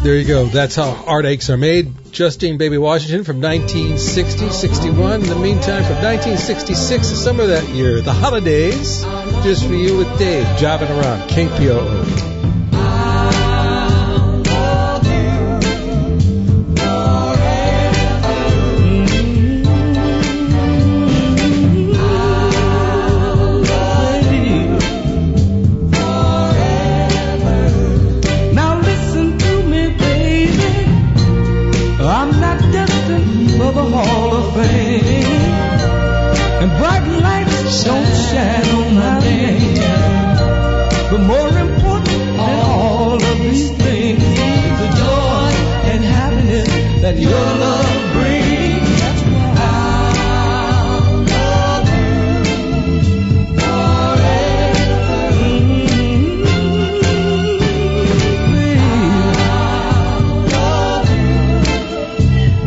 There you go. That's how heartaches are made. Justine Baby Washington from nineteen sixty, sixty-one. In the meantime, from nineteen sixty-six, the summer of that year, The Holidays, Just For You with Dave, Jiving Around, K P O O. Hall of Fame, and bright lights don't shine on my name. But more important than all of these things is the joy and happiness that your love brings. That's why I'll love you forever. Mm-hmm. I'll love you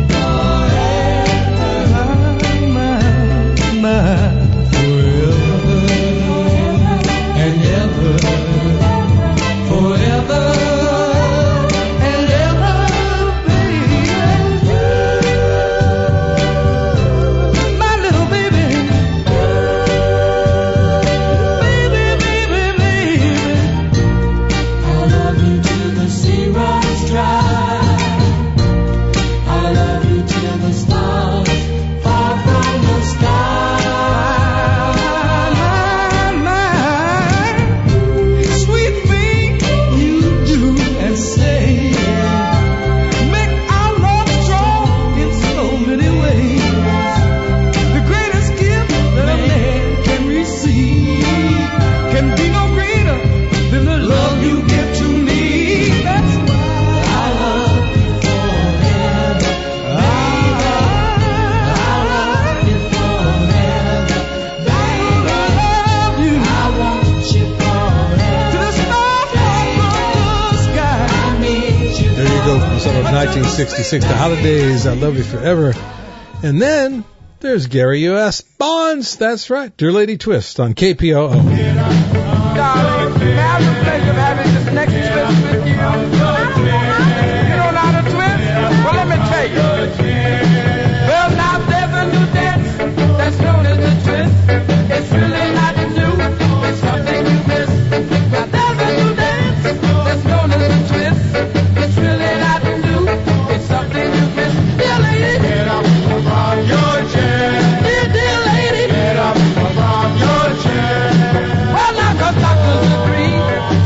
nineteen sixty-six, The Holidays, I Love You Forever. And then there's Gary U S. Bonds. That's right. Dear Lady Twist on K P O O. Darling, may I have the pleasure of having this next twist with you? You don't know how to twist? Well, let me tell you. Well, now there's a new dance that's known as the twist. It's really not new. It's something you miss. Now there's a new dance that's known as the twist. It's really not new. It's something you miss. Dear lady, get up from your chair. Dear, dear lady, get up from your chair. Well, now, 'cause doctors agree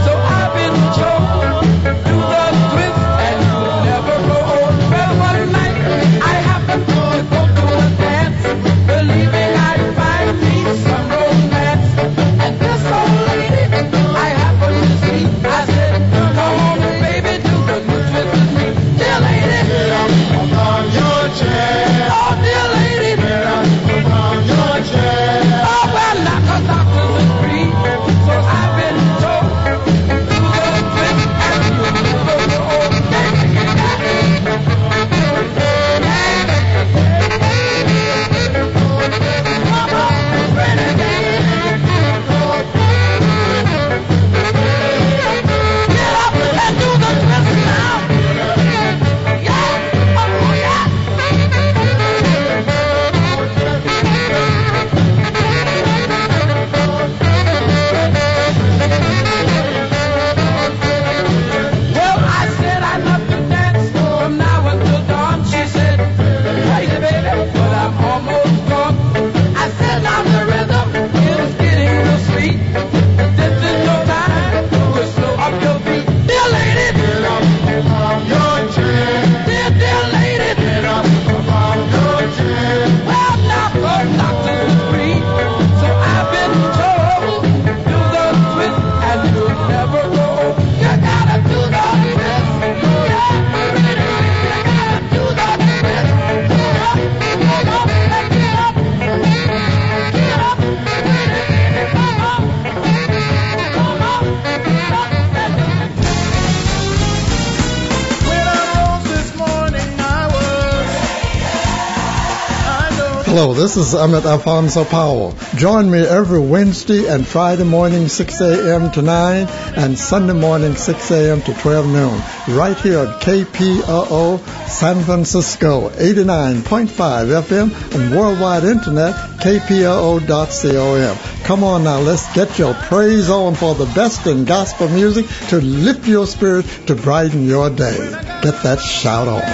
Hello, this is Emmett Alfonso Powell. Join me every Wednesday and Friday morning six a.m. to nine and Sunday morning six a.m. to twelve noon right here at K P O O San Francisco eighty-nine point five F M and worldwide internet K P O O dot com. Come on now, let's get your praise on for the best in gospel music to lift your spirit, to brighten your day. Get that shout on.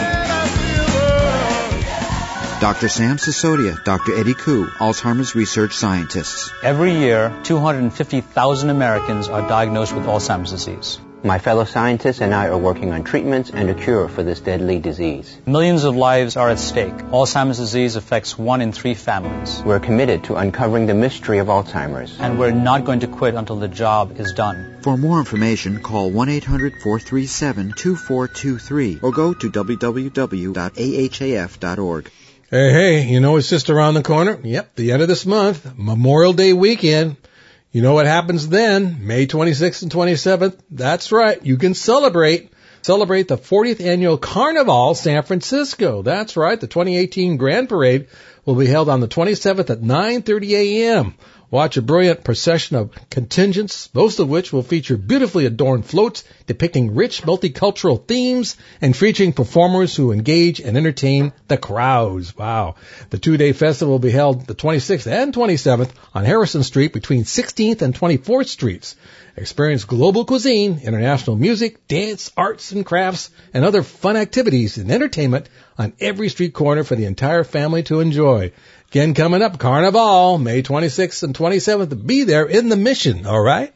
Doctor Sam Sisodia, Doctor Eddie Koo, Alzheimer's research scientists. Every year, two hundred fifty thousand Americans are diagnosed with Alzheimer's disease. My fellow scientists and I are working on treatments and a cure for this deadly disease. Millions of lives are at stake. Alzheimer's disease affects one in three families. We're committed to uncovering the mystery of Alzheimer's. And we're not going to quit until the job is done. For more information, call one eight hundred four three seven two four two three or go to w w w dot a h a f dot org. Hey, hey, you know it's just around the corner? Yep, the end of this month, Memorial Day weekend. You know what happens then, May twenty-sixth and twenty-seventh? That's right, you can celebrate. Celebrate the fortieth Annual Carnival San Francisco. That's right, the twenty eighteen Grand Parade will be held on the twenty-seventh at nine thirty a.m. Watch a brilliant procession of contingents, most of which will feature beautifully adorned floats depicting rich multicultural themes and featuring performers who engage and entertain the crowds. Wow. The two-day festival will be held the twenty-sixth and twenty-seventh on Harrison Street between sixteenth and twenty-fourth Streets. Experience global cuisine, international music, dance, arts and crafts, and other fun activities and entertainment on every street corner for the entire family to enjoy. Again, coming up, Carnival, May twenty-sixth and twenty-seventh. Be there in the Mission, all right?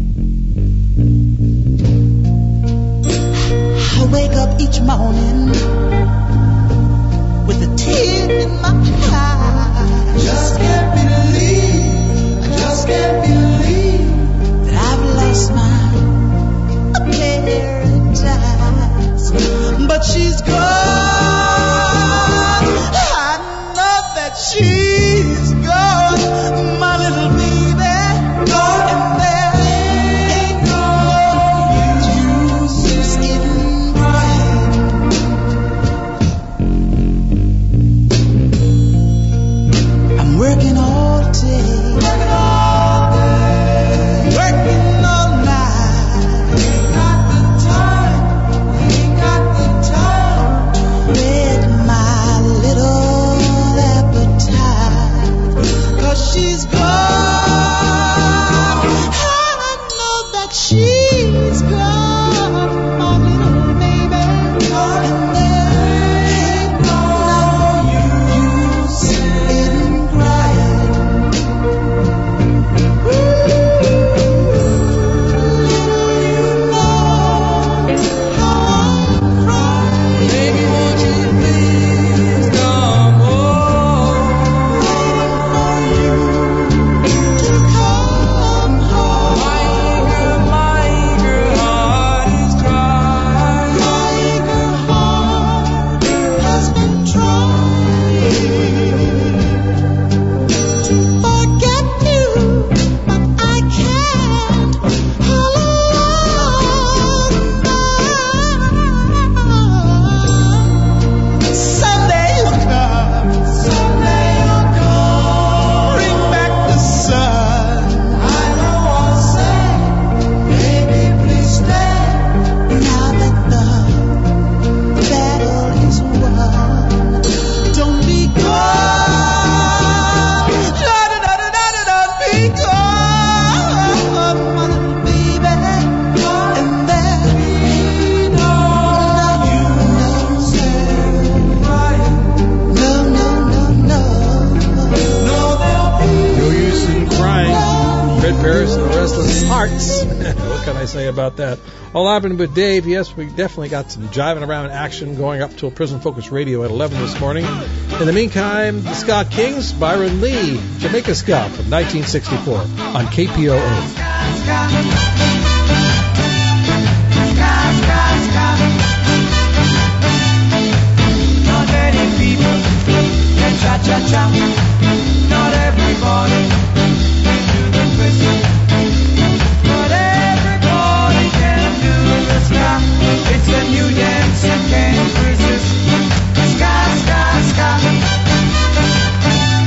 I wake up each morning with a tear in my eye. I just can't believe, I just can't believe that I've lost my paradise. But she's gone. She's gone, my little baby, gone, and there ain't no use in crying. I'm working all day, working all day, working all night. We ain't got the time, we ain't got the time to wed my little. She's gone. I know that she's gone, my little baby. And there ain't no use in crying. Little you know how I cry. Baby, won't you please come home? About that. All happened with Dave. Yes, we definitely got some jiving around action going up till Prison Focus Radio at eleven this morning. In the meantime, the Ska Kings, Byron Lee, Jamaica Ska from nineteen sixty-four on K P O O. Not many people can cha-cha-cha. Not everybody can do the twist. It's a new dance you can't resist. Ska, ska, ska.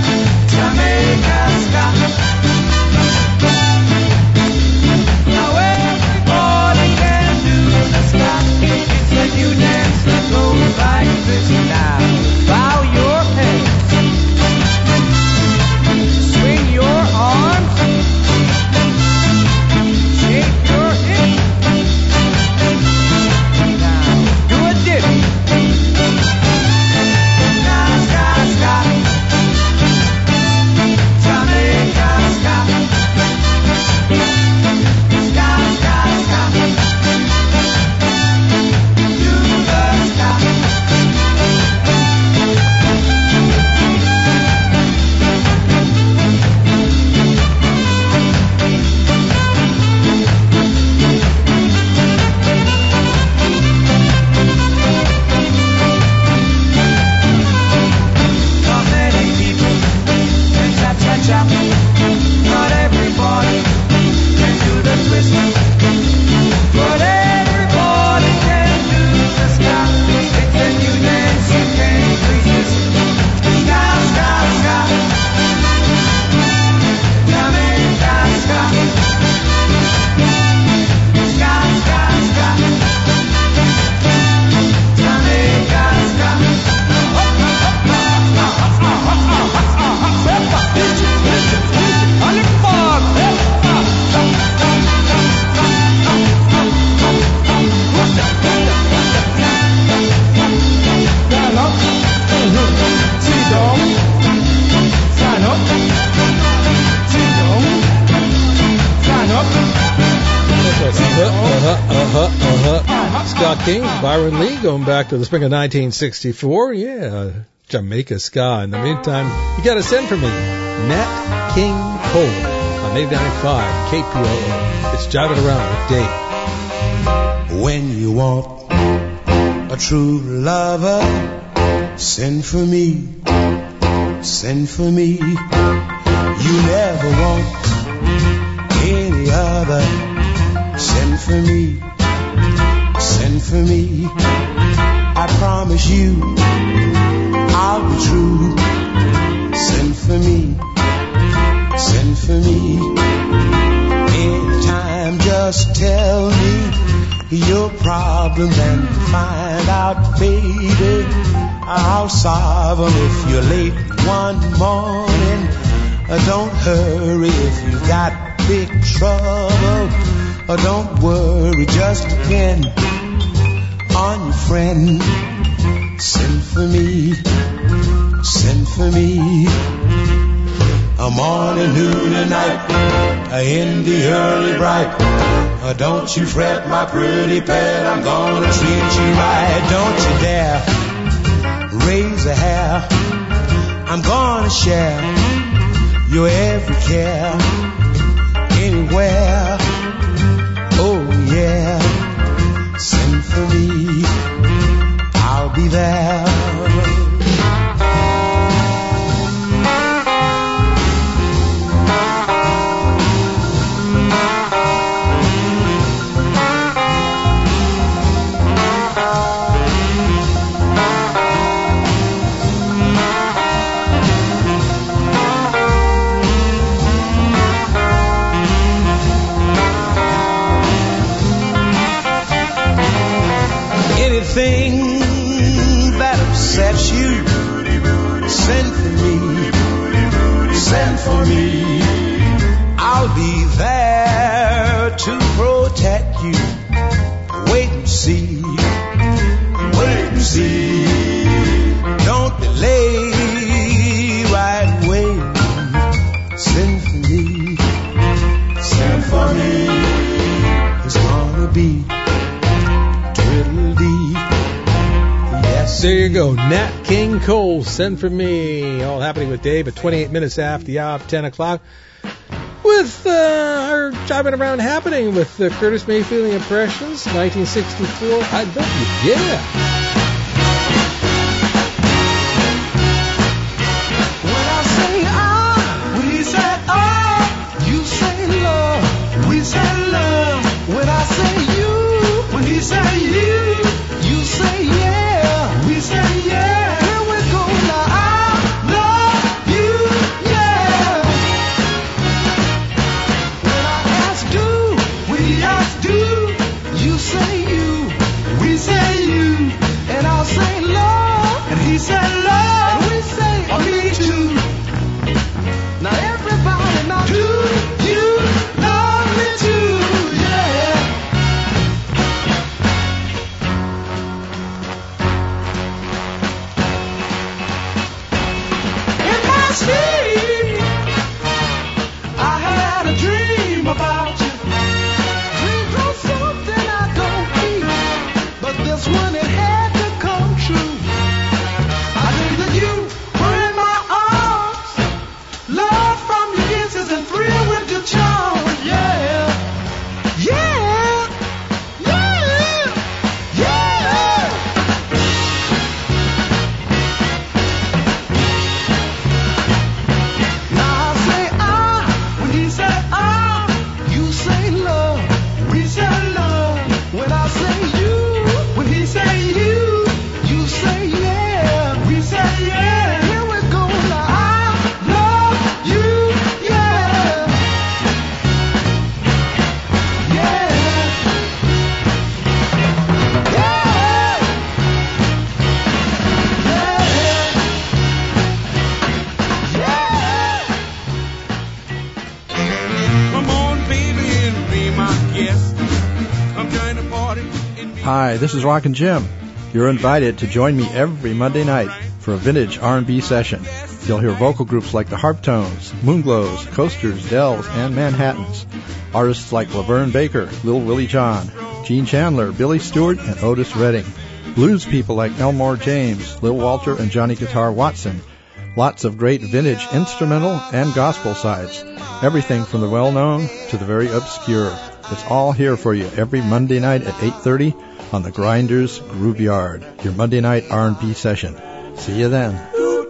Uh-huh, uh-huh, uh-huh. Scott King, Byron Lee, going back to the spring of nineteen sixty-four. Yeah, Jamaica ska. In the meantime, you got to send for me. Nat King Cole on eighty-nine point five K P O O. It's Jiving Around with Dave. When you want a true lover, send for me, send for me. You never want any other. Send for me, send for me. I promise you, I'll be true. Send for me, send for me. Anytime, just tell me your problem and find out, baby, I'll solve them. If you're late one morning, don't hurry. If you got big trouble, oh, don't worry, just depend on your friend. Send for me, send for me. A morning, noon, and night, in the early bright. Don't you fret, my pretty pet, I'm gonna treat you right. Don't you dare raise a hair, I'm gonna share your every care anywhere. Oh yeah, send for me, I'll be there. Anything that upsets you, send for me, send for me. I'll be there to protect you. Wait and see, wait and see. Don't delay, right away. Send for me, send for me. It's gonna be There you go, Nat King Cole, Send for Me. All happening with Dave at twenty-eight minutes after the hour of ten o'clock. With uh, our Jiving Around happening with uh, Curtis Mayfield Impressions, nineteen sixty-four. I bet you, yeah. Hi, this is Rockin' Jim. You're invited to join me every Monday night for a vintage R and B session. You'll hear vocal groups like the Harptones, Moonglows, Coasters, Dells, and Manhattans. Artists like Laverne Baker, Lil Willie John, Gene Chandler, Billy Stewart, and Otis Redding. Blues people like Elmore James, Lil Walter, and Johnny Guitar Watson. Lots of great vintage instrumental and gospel sides. Everything from the well-known to the very obscure. It's all here for you every Monday night at eight thirty on the Grinders Groove Yard, your Monday night R and B session. See you then.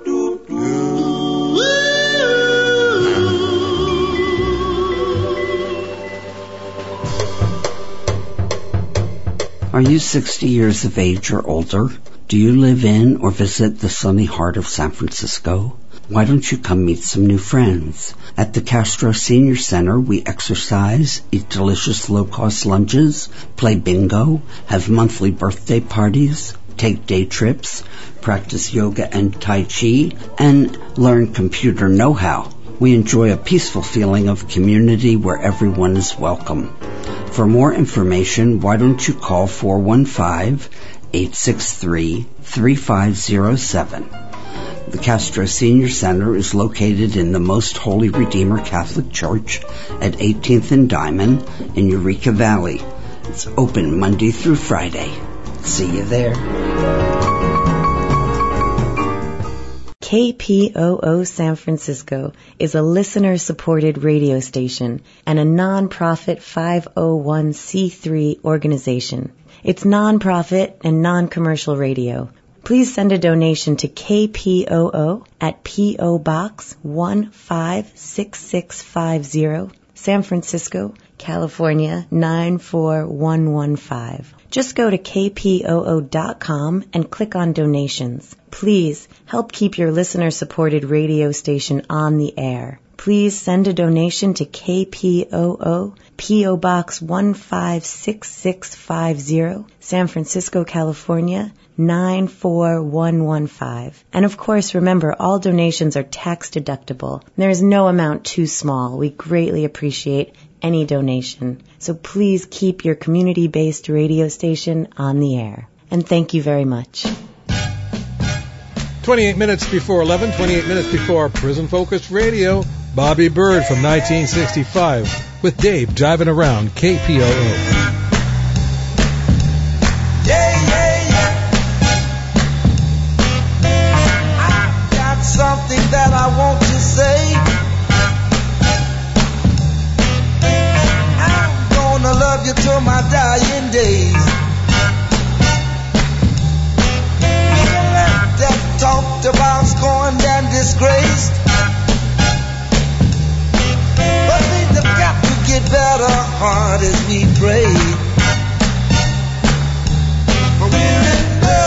Are you sixty years of age or older? Do you live in or visit the sunny heart of San Francisco? Why don't you come meet some new friends? At the Castro Senior Center, we exercise, eat delicious low-cost lunches, play bingo, have monthly birthday parties, take day trips, practice yoga and Tai Chi, and learn computer know-how. We enjoy a peaceful feeling of community where everyone is welcome. For more information, why don't you call four one five, eight six three, three five zero seven. The Castro Senior Center is located in the Most Holy Redeemer Catholic Church at eighteenth and Diamond in Eureka Valley. It's open Monday through Friday. See you there. K P O O San Francisco is a listener-supported radio station and a non-profit five oh one c three organization. It's non-profit and non-commercial radio. Please send a donation to K P O O at P O Box one five six six five zero, San Francisco, California nine four one one five. Just go to K P O O dot com and click on donations. Please help keep your listener-supported radio station on the air. Please send a donation to K P O O, P O Box one five six six five zero, San Francisco, California nine four one one five. And of course, remember, all donations are tax deductible. There is no amount too small. We greatly appreciate any donation. So please keep your community-based radio station on the air. And thank you very much. twenty-eight minutes before eleven, twenty-eight minutes before Prison Focus Radio, Bobby Bird from nineteen sixty-five with Dave driving around K P O O. Yeah, yeah, yeah. I've got something that I want to say. I'm gonna love you till my dying days. That talked about scorned and disgraced, but things have got to get better, hard as we pray. But we're in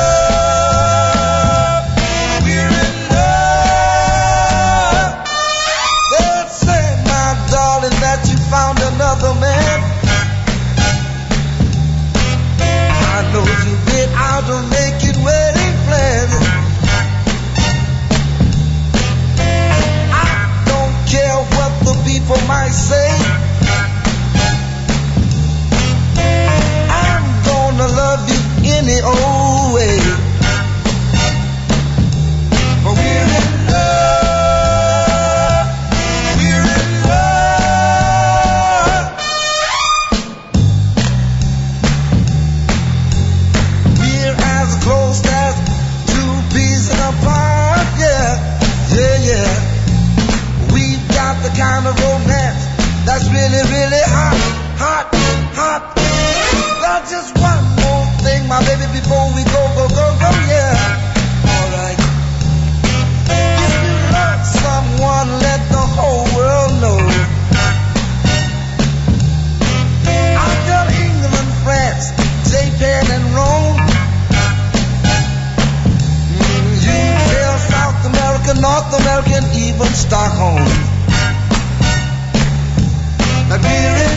love, we're in love. They'll say, my darling, that you found another man. I know you've been out of making wedding plans. Care what the people might say. I'm gonna love you any old way. But we're in love, we're in love. We're as close as two peas in a pod, yeah, yeah, yeah. The kind of romance that's really, really hot, hot, hot. There's just one more thing, my baby, before we go, go, go, go, yeah. Alright. If you love someone, let the whole world know. I'll tell England, France, Japan, and Rome. Mm, you tell South America, North America, and even Stockholm. That we're in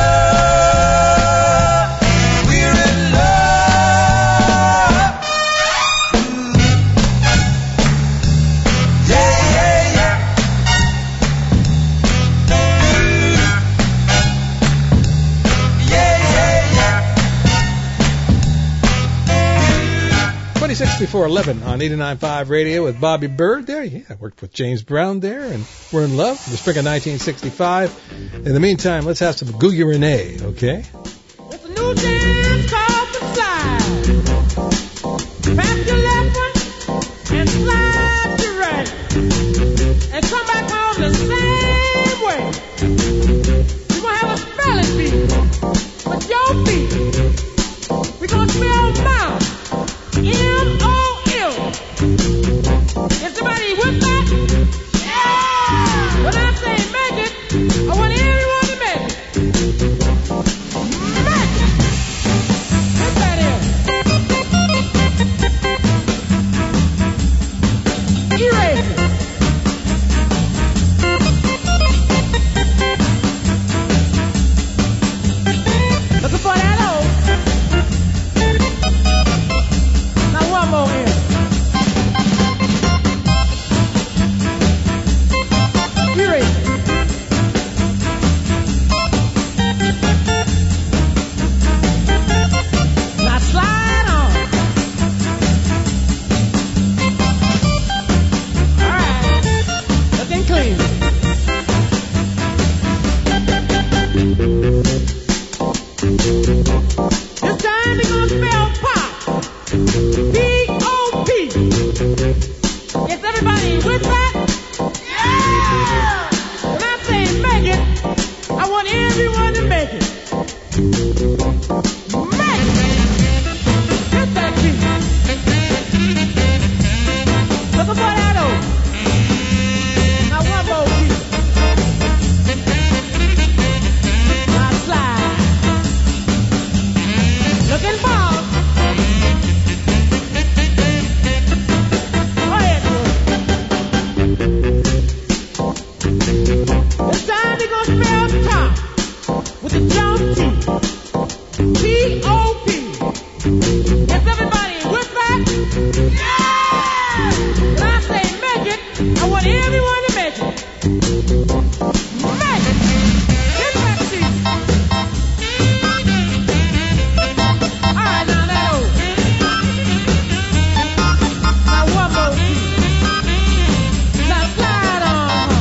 love, we're in love. Yeah, yeah, yeah. Yeah, yeah, yeah. twenty-six before eleven on eighty-nine point five Radio with Bobby Bird there. Yeah, I worked with James Brown there, and we're in love. The spring of nineteen sixty-five. In the meantime, let's have some Googie Renee, okay? It's a new new dance called the slide. Pass your left one and slide your right. And come back home the same way. You're going to have a spelling bee with your feet. We're going to spell mouth. M O L. Is somebody with that? Yeah! When I say make it, I want everyone to make it. Make it! Get that in. Erase it. Looking for that O. Now one more in. Erase it. Now slide on. All right. Looking clean. This time we're gonna spell pop. P O P. Is everybody with that? Yeah! When I say make it, I want everyone to make it. Make it! Hit that beat. Looking for that O. Now one more beat. Now slide. Looking for. Go ahead, boy. This time we're gonna spell top with the jump T. T O P. Is everybody with that? Yeah! When I say make it, I want everyone to make it. Make it! Get that T. All right, now that O. Now one more T. Now slide on home.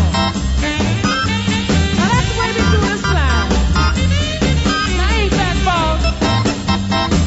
Now that's the way we do the slide. Now ain't that boss?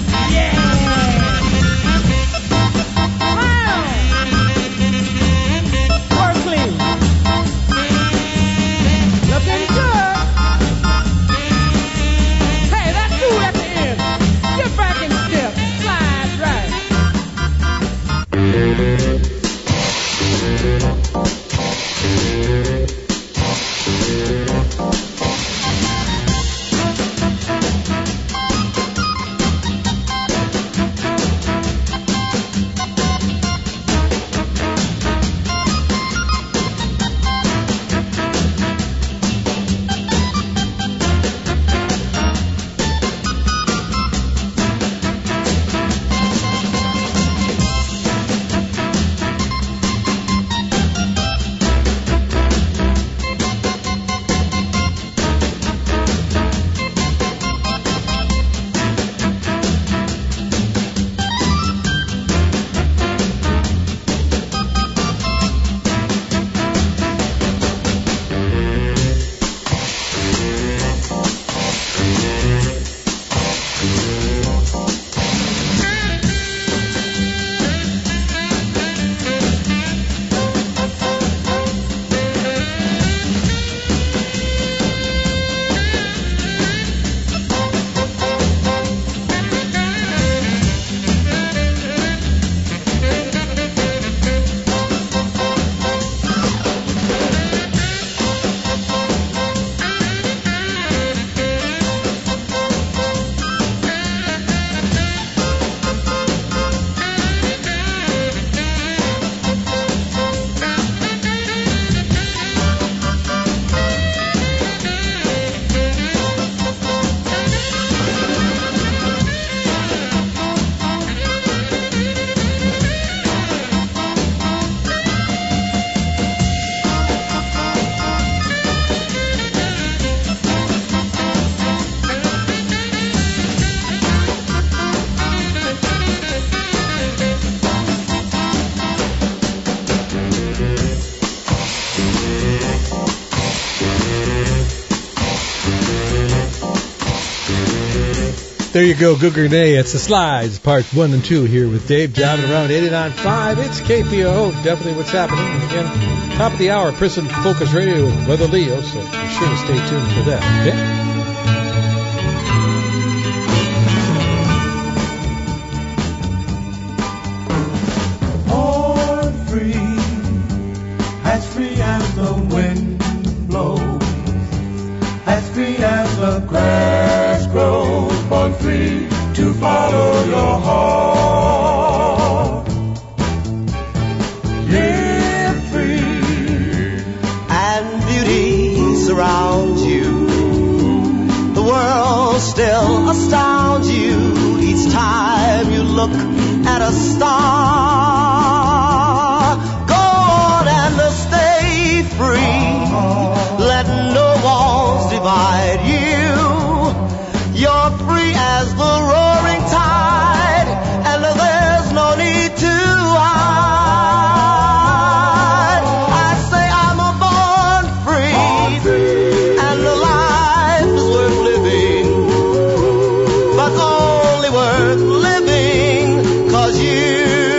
There you go, Good Grenade. It's the Slides, parts one and two here with Dave, driving around eighty-nine point five. It's K P O O, definitely what's happening. And again, top of the hour, Prison Focus Radio with Brother Leo, so be sure to stay tuned for that, okay? As free as the wind blows, as free as the grass grows, born free to follow your heart. Yeah, free. And beauty surrounds you. The world still astounds you each time you look at a star. Free. Let no walls divide you. You're free as the roaring tide, and there's no need to hide. I say I'm a born free, born free. And the life is worth living, but only worth living 'cause you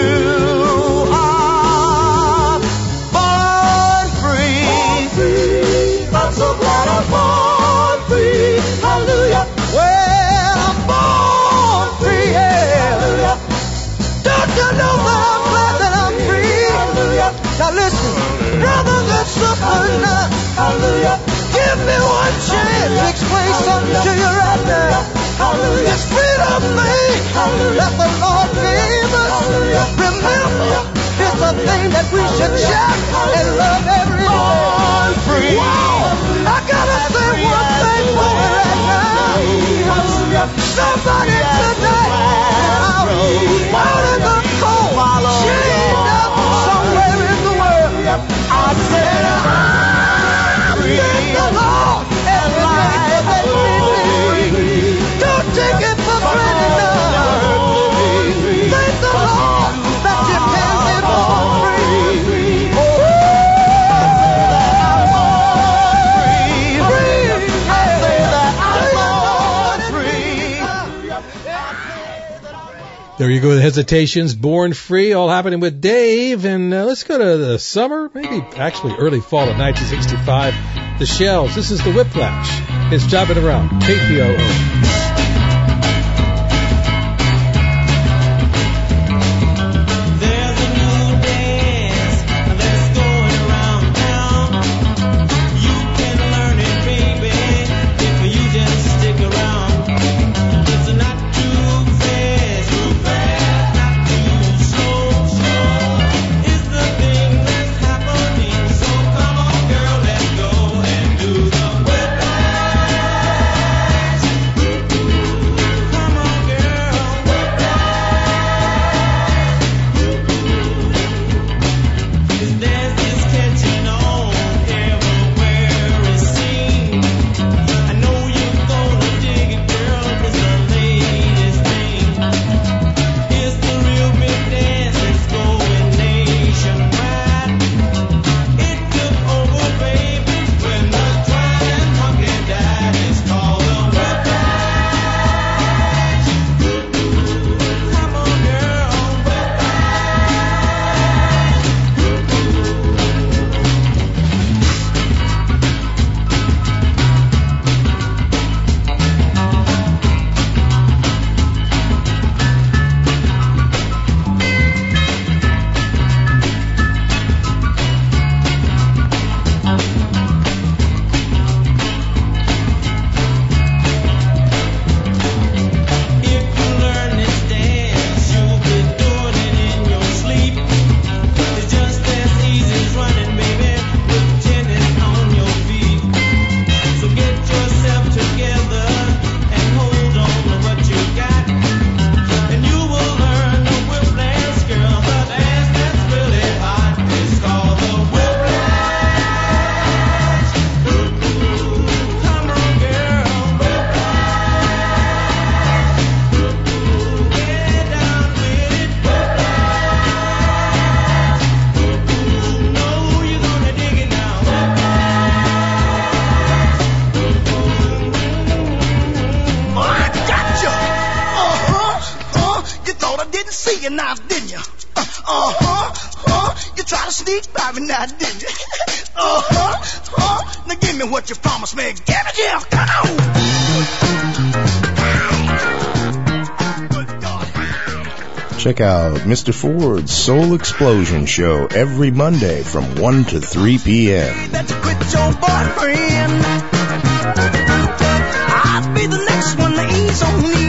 so glad I'm born free, hallelujah. Well, I'm born free, hallelujah. Don't you know that I'm glad that I'm free, hallelujah. Now listen, brothers and sisters, hallelujah. Give me one chance to explain something to you right now, hallelujah. This freedom thing that the Lord gave us, remember, it's a thing that we should cherish and love every day. Born free. Wow. I gotta say one thing for you right now. Somebody tonight out in the cold, chained up somewhere in the world. I said I'm free. Thank the Lord and life has made me free. Don't take it for granted now. Thank the Lord that you can be born free. Oh. There you go, the Hesitations, Born Free, all happening with Dave. And uh, let's go to the summer, maybe actually early fall of nineteen sixty-five. The Shells, this is the Whiplash. It's Jobbing Around, K P O O. Whiplash. you now, didn't you? Uh, uh-huh, huh? You tried to sneak by me now, didn't you? uh-huh, huh? Now give me what you promised me. Give it here, come on! Check out Mister Ford's Soul Explosion Show every Monday from one to three p.m. That you quit your boyfriend. I'll be the next one to ease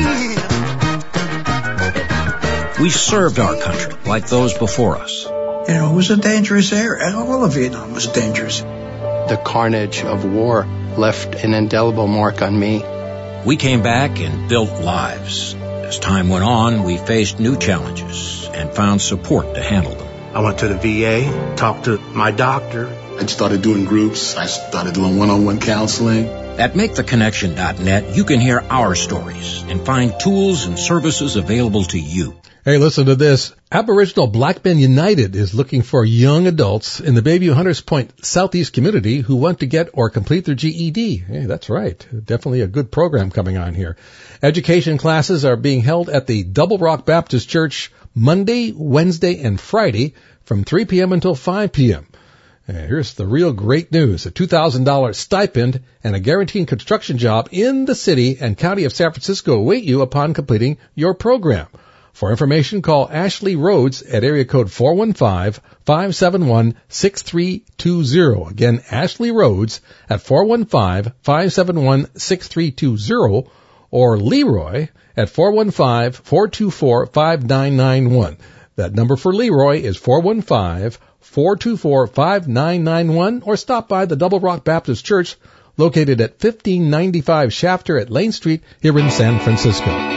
on me. We served our country like those before us. You know, it was a dangerous area. All of Vietnam was dangerous. The carnage of war left an indelible mark on me. We came back and built lives. As time went on, we faced new challenges and found support to handle them. I went to the V A, talked to my doctor. I started doing groups. I started doing one-on-one counseling. At make the connection dot net, you can hear our stories and find tools and services available to you. Hey, listen to this. Aboriginal Black Men United is looking for young adults in the Bayview Hunters Point Southeast community who want to get or complete their G E D. Hey, that's right. Definitely a good program coming on here. Education classes are being held at the Double Rock Baptist Church Monday, Wednesday, and Friday from three p.m. until five p.m. And here's the real great news. A two thousand dollars stipend and a guaranteed construction job in the city and county of San Francisco await you upon completing your program. For information, call Ashley Rhodes at area code four one five, five seven one, six three two zero. Again, Ashley Rhodes at four one five, five seven one, six three two zero or Leroy at four one five, four two four, five nine nine one. That number for Leroy is four one five, four two four, five nine nine one or stop by the Double Rock Baptist Church located at fifteen ninety-five Shafter at Lane Street here in San Francisco.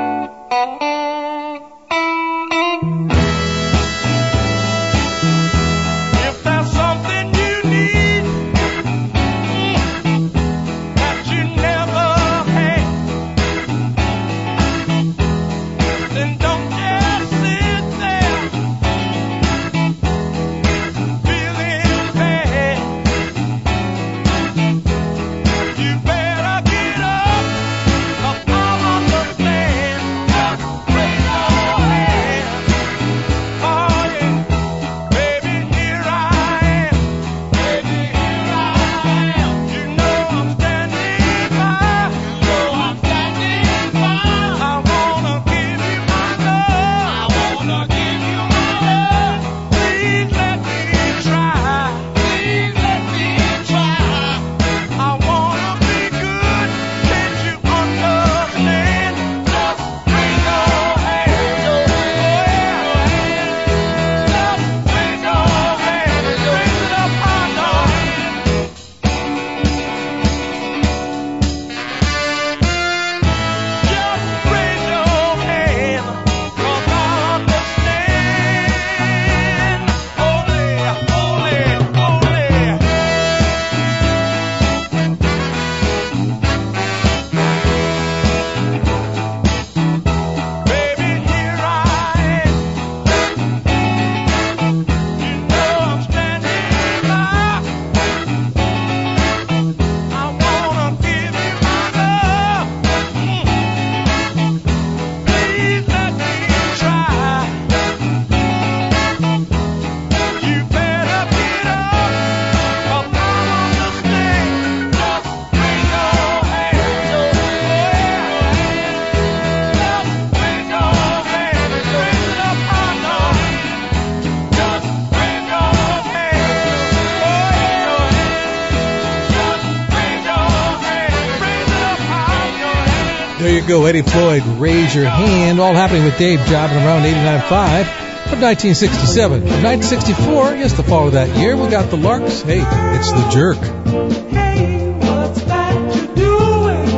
There you go, Eddie Floyd, Raise Your Hand, all happening with Dave Jiving Around eighty-nine point five from nineteen sixty-seven. From nineteen sixty-four, yes, the fall of that year, we got the Larks. Hey, it's The Jerk. Hey, what's that you're doing?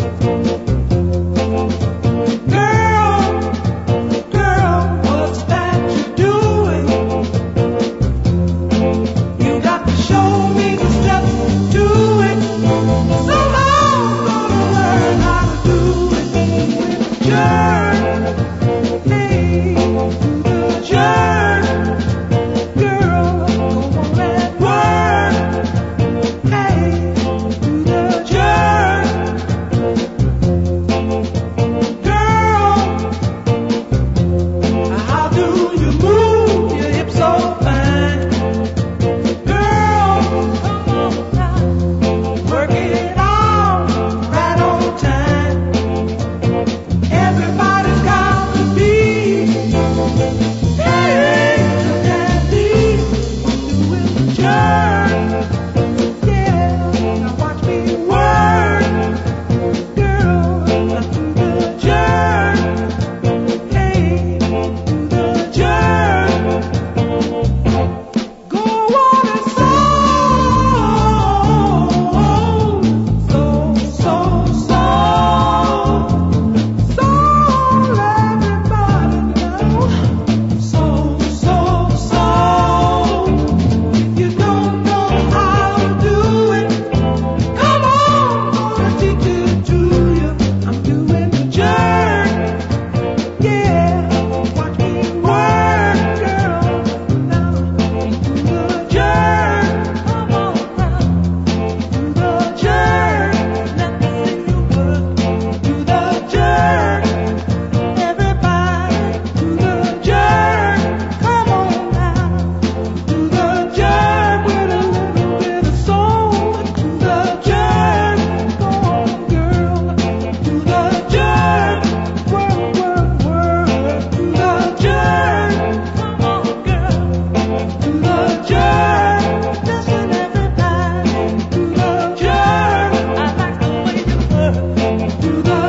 Girl, girl, what's that you're doing? You got to show me the steps to it. So I'm gonna learn how to do it. Jerk, hey, the jerk. Girl, come on, let work. Hey.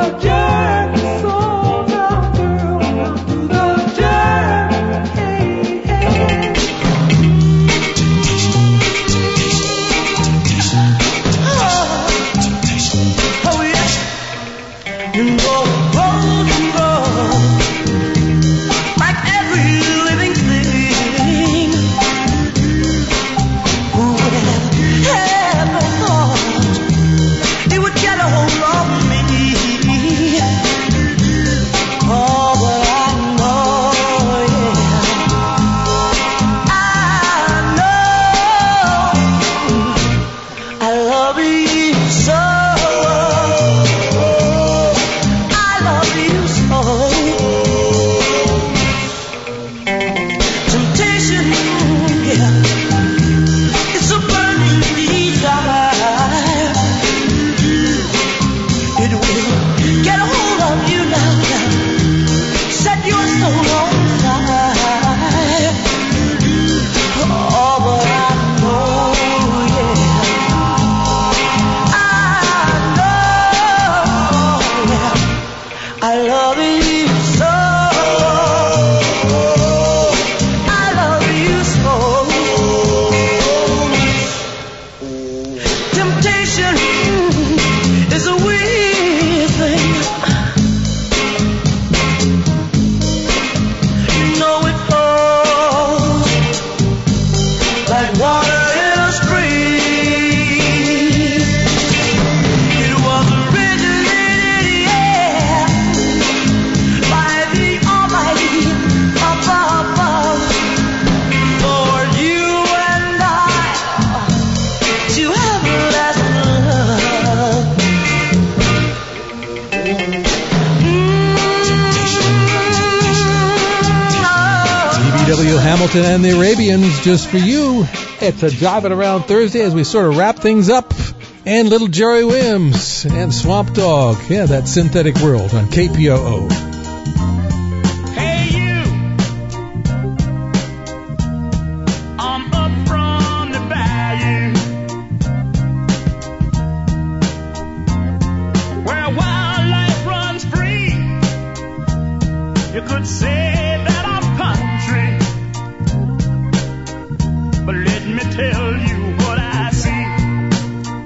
Hamilton and the Arabians, just for you. It's a Jiving Around Thursday as we sort of wrap things up. And Little Jerry Williams and Swamp Dogg. Yeah, that Synthetic World on K P O O. Hey you, I'm up from the bayou, where wildlife runs free. You could say that I'm country, but let me tell you what I see.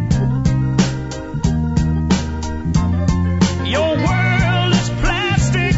Your world is plastic.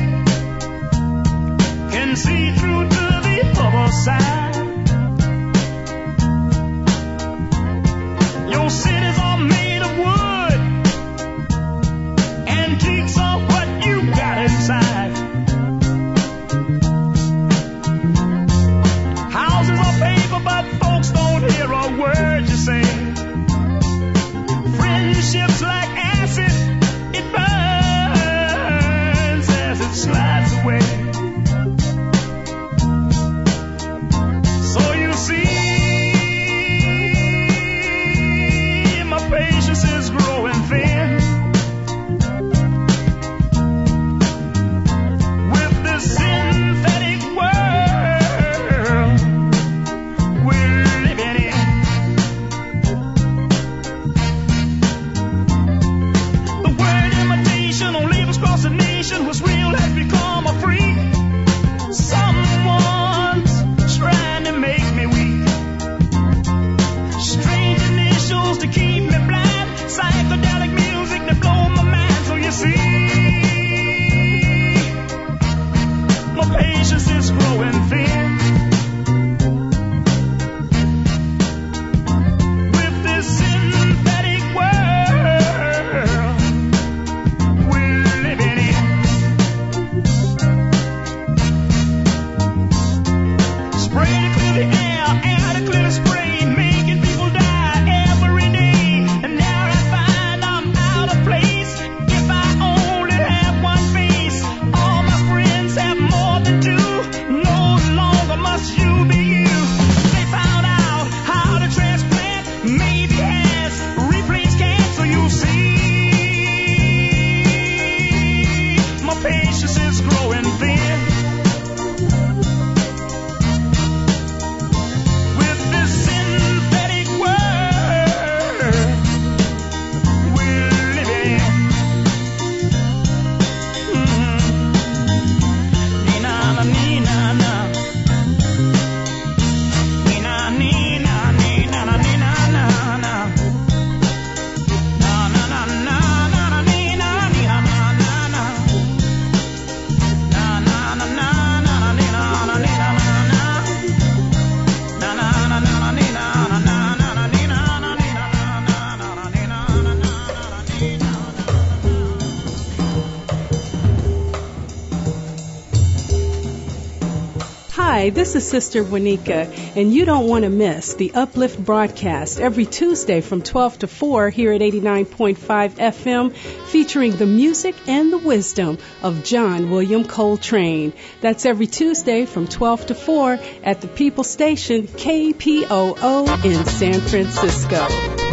Hi, this is Sister Wanika, and you don't want to miss the Uplift broadcast every Tuesday from twelve to four here at eighty-nine point five F M, featuring the music and the wisdom of John William Coltrane. That's every Tuesday from twelve to four at the People Station K P O O in San Francisco.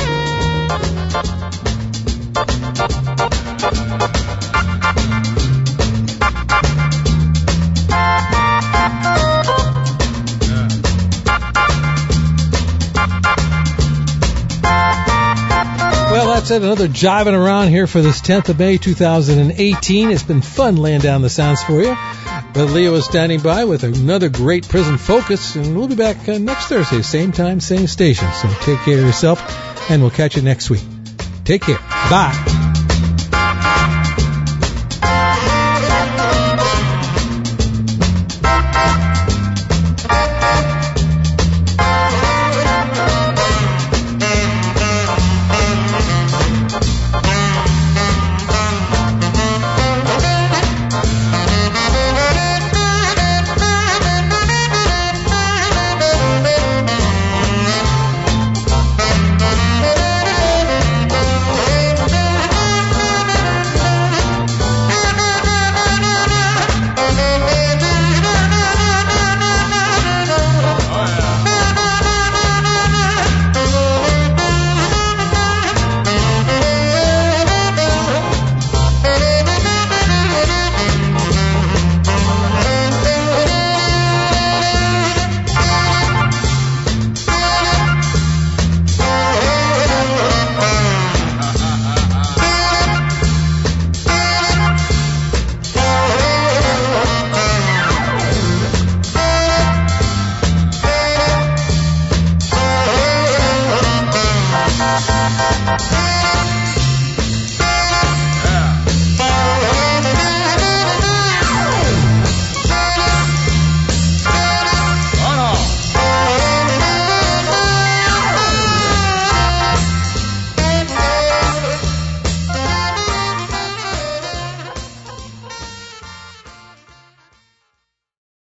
Well, that's it. Another jiving around here for this tenth of May, two thousand eighteen. It's been fun laying down the sounds for you. But Leo is standing by with another great prison focus, and we'll be back uh, next Thursday, same time, same station. So take care of yourself, and we'll catch you next week. Take care. Bye.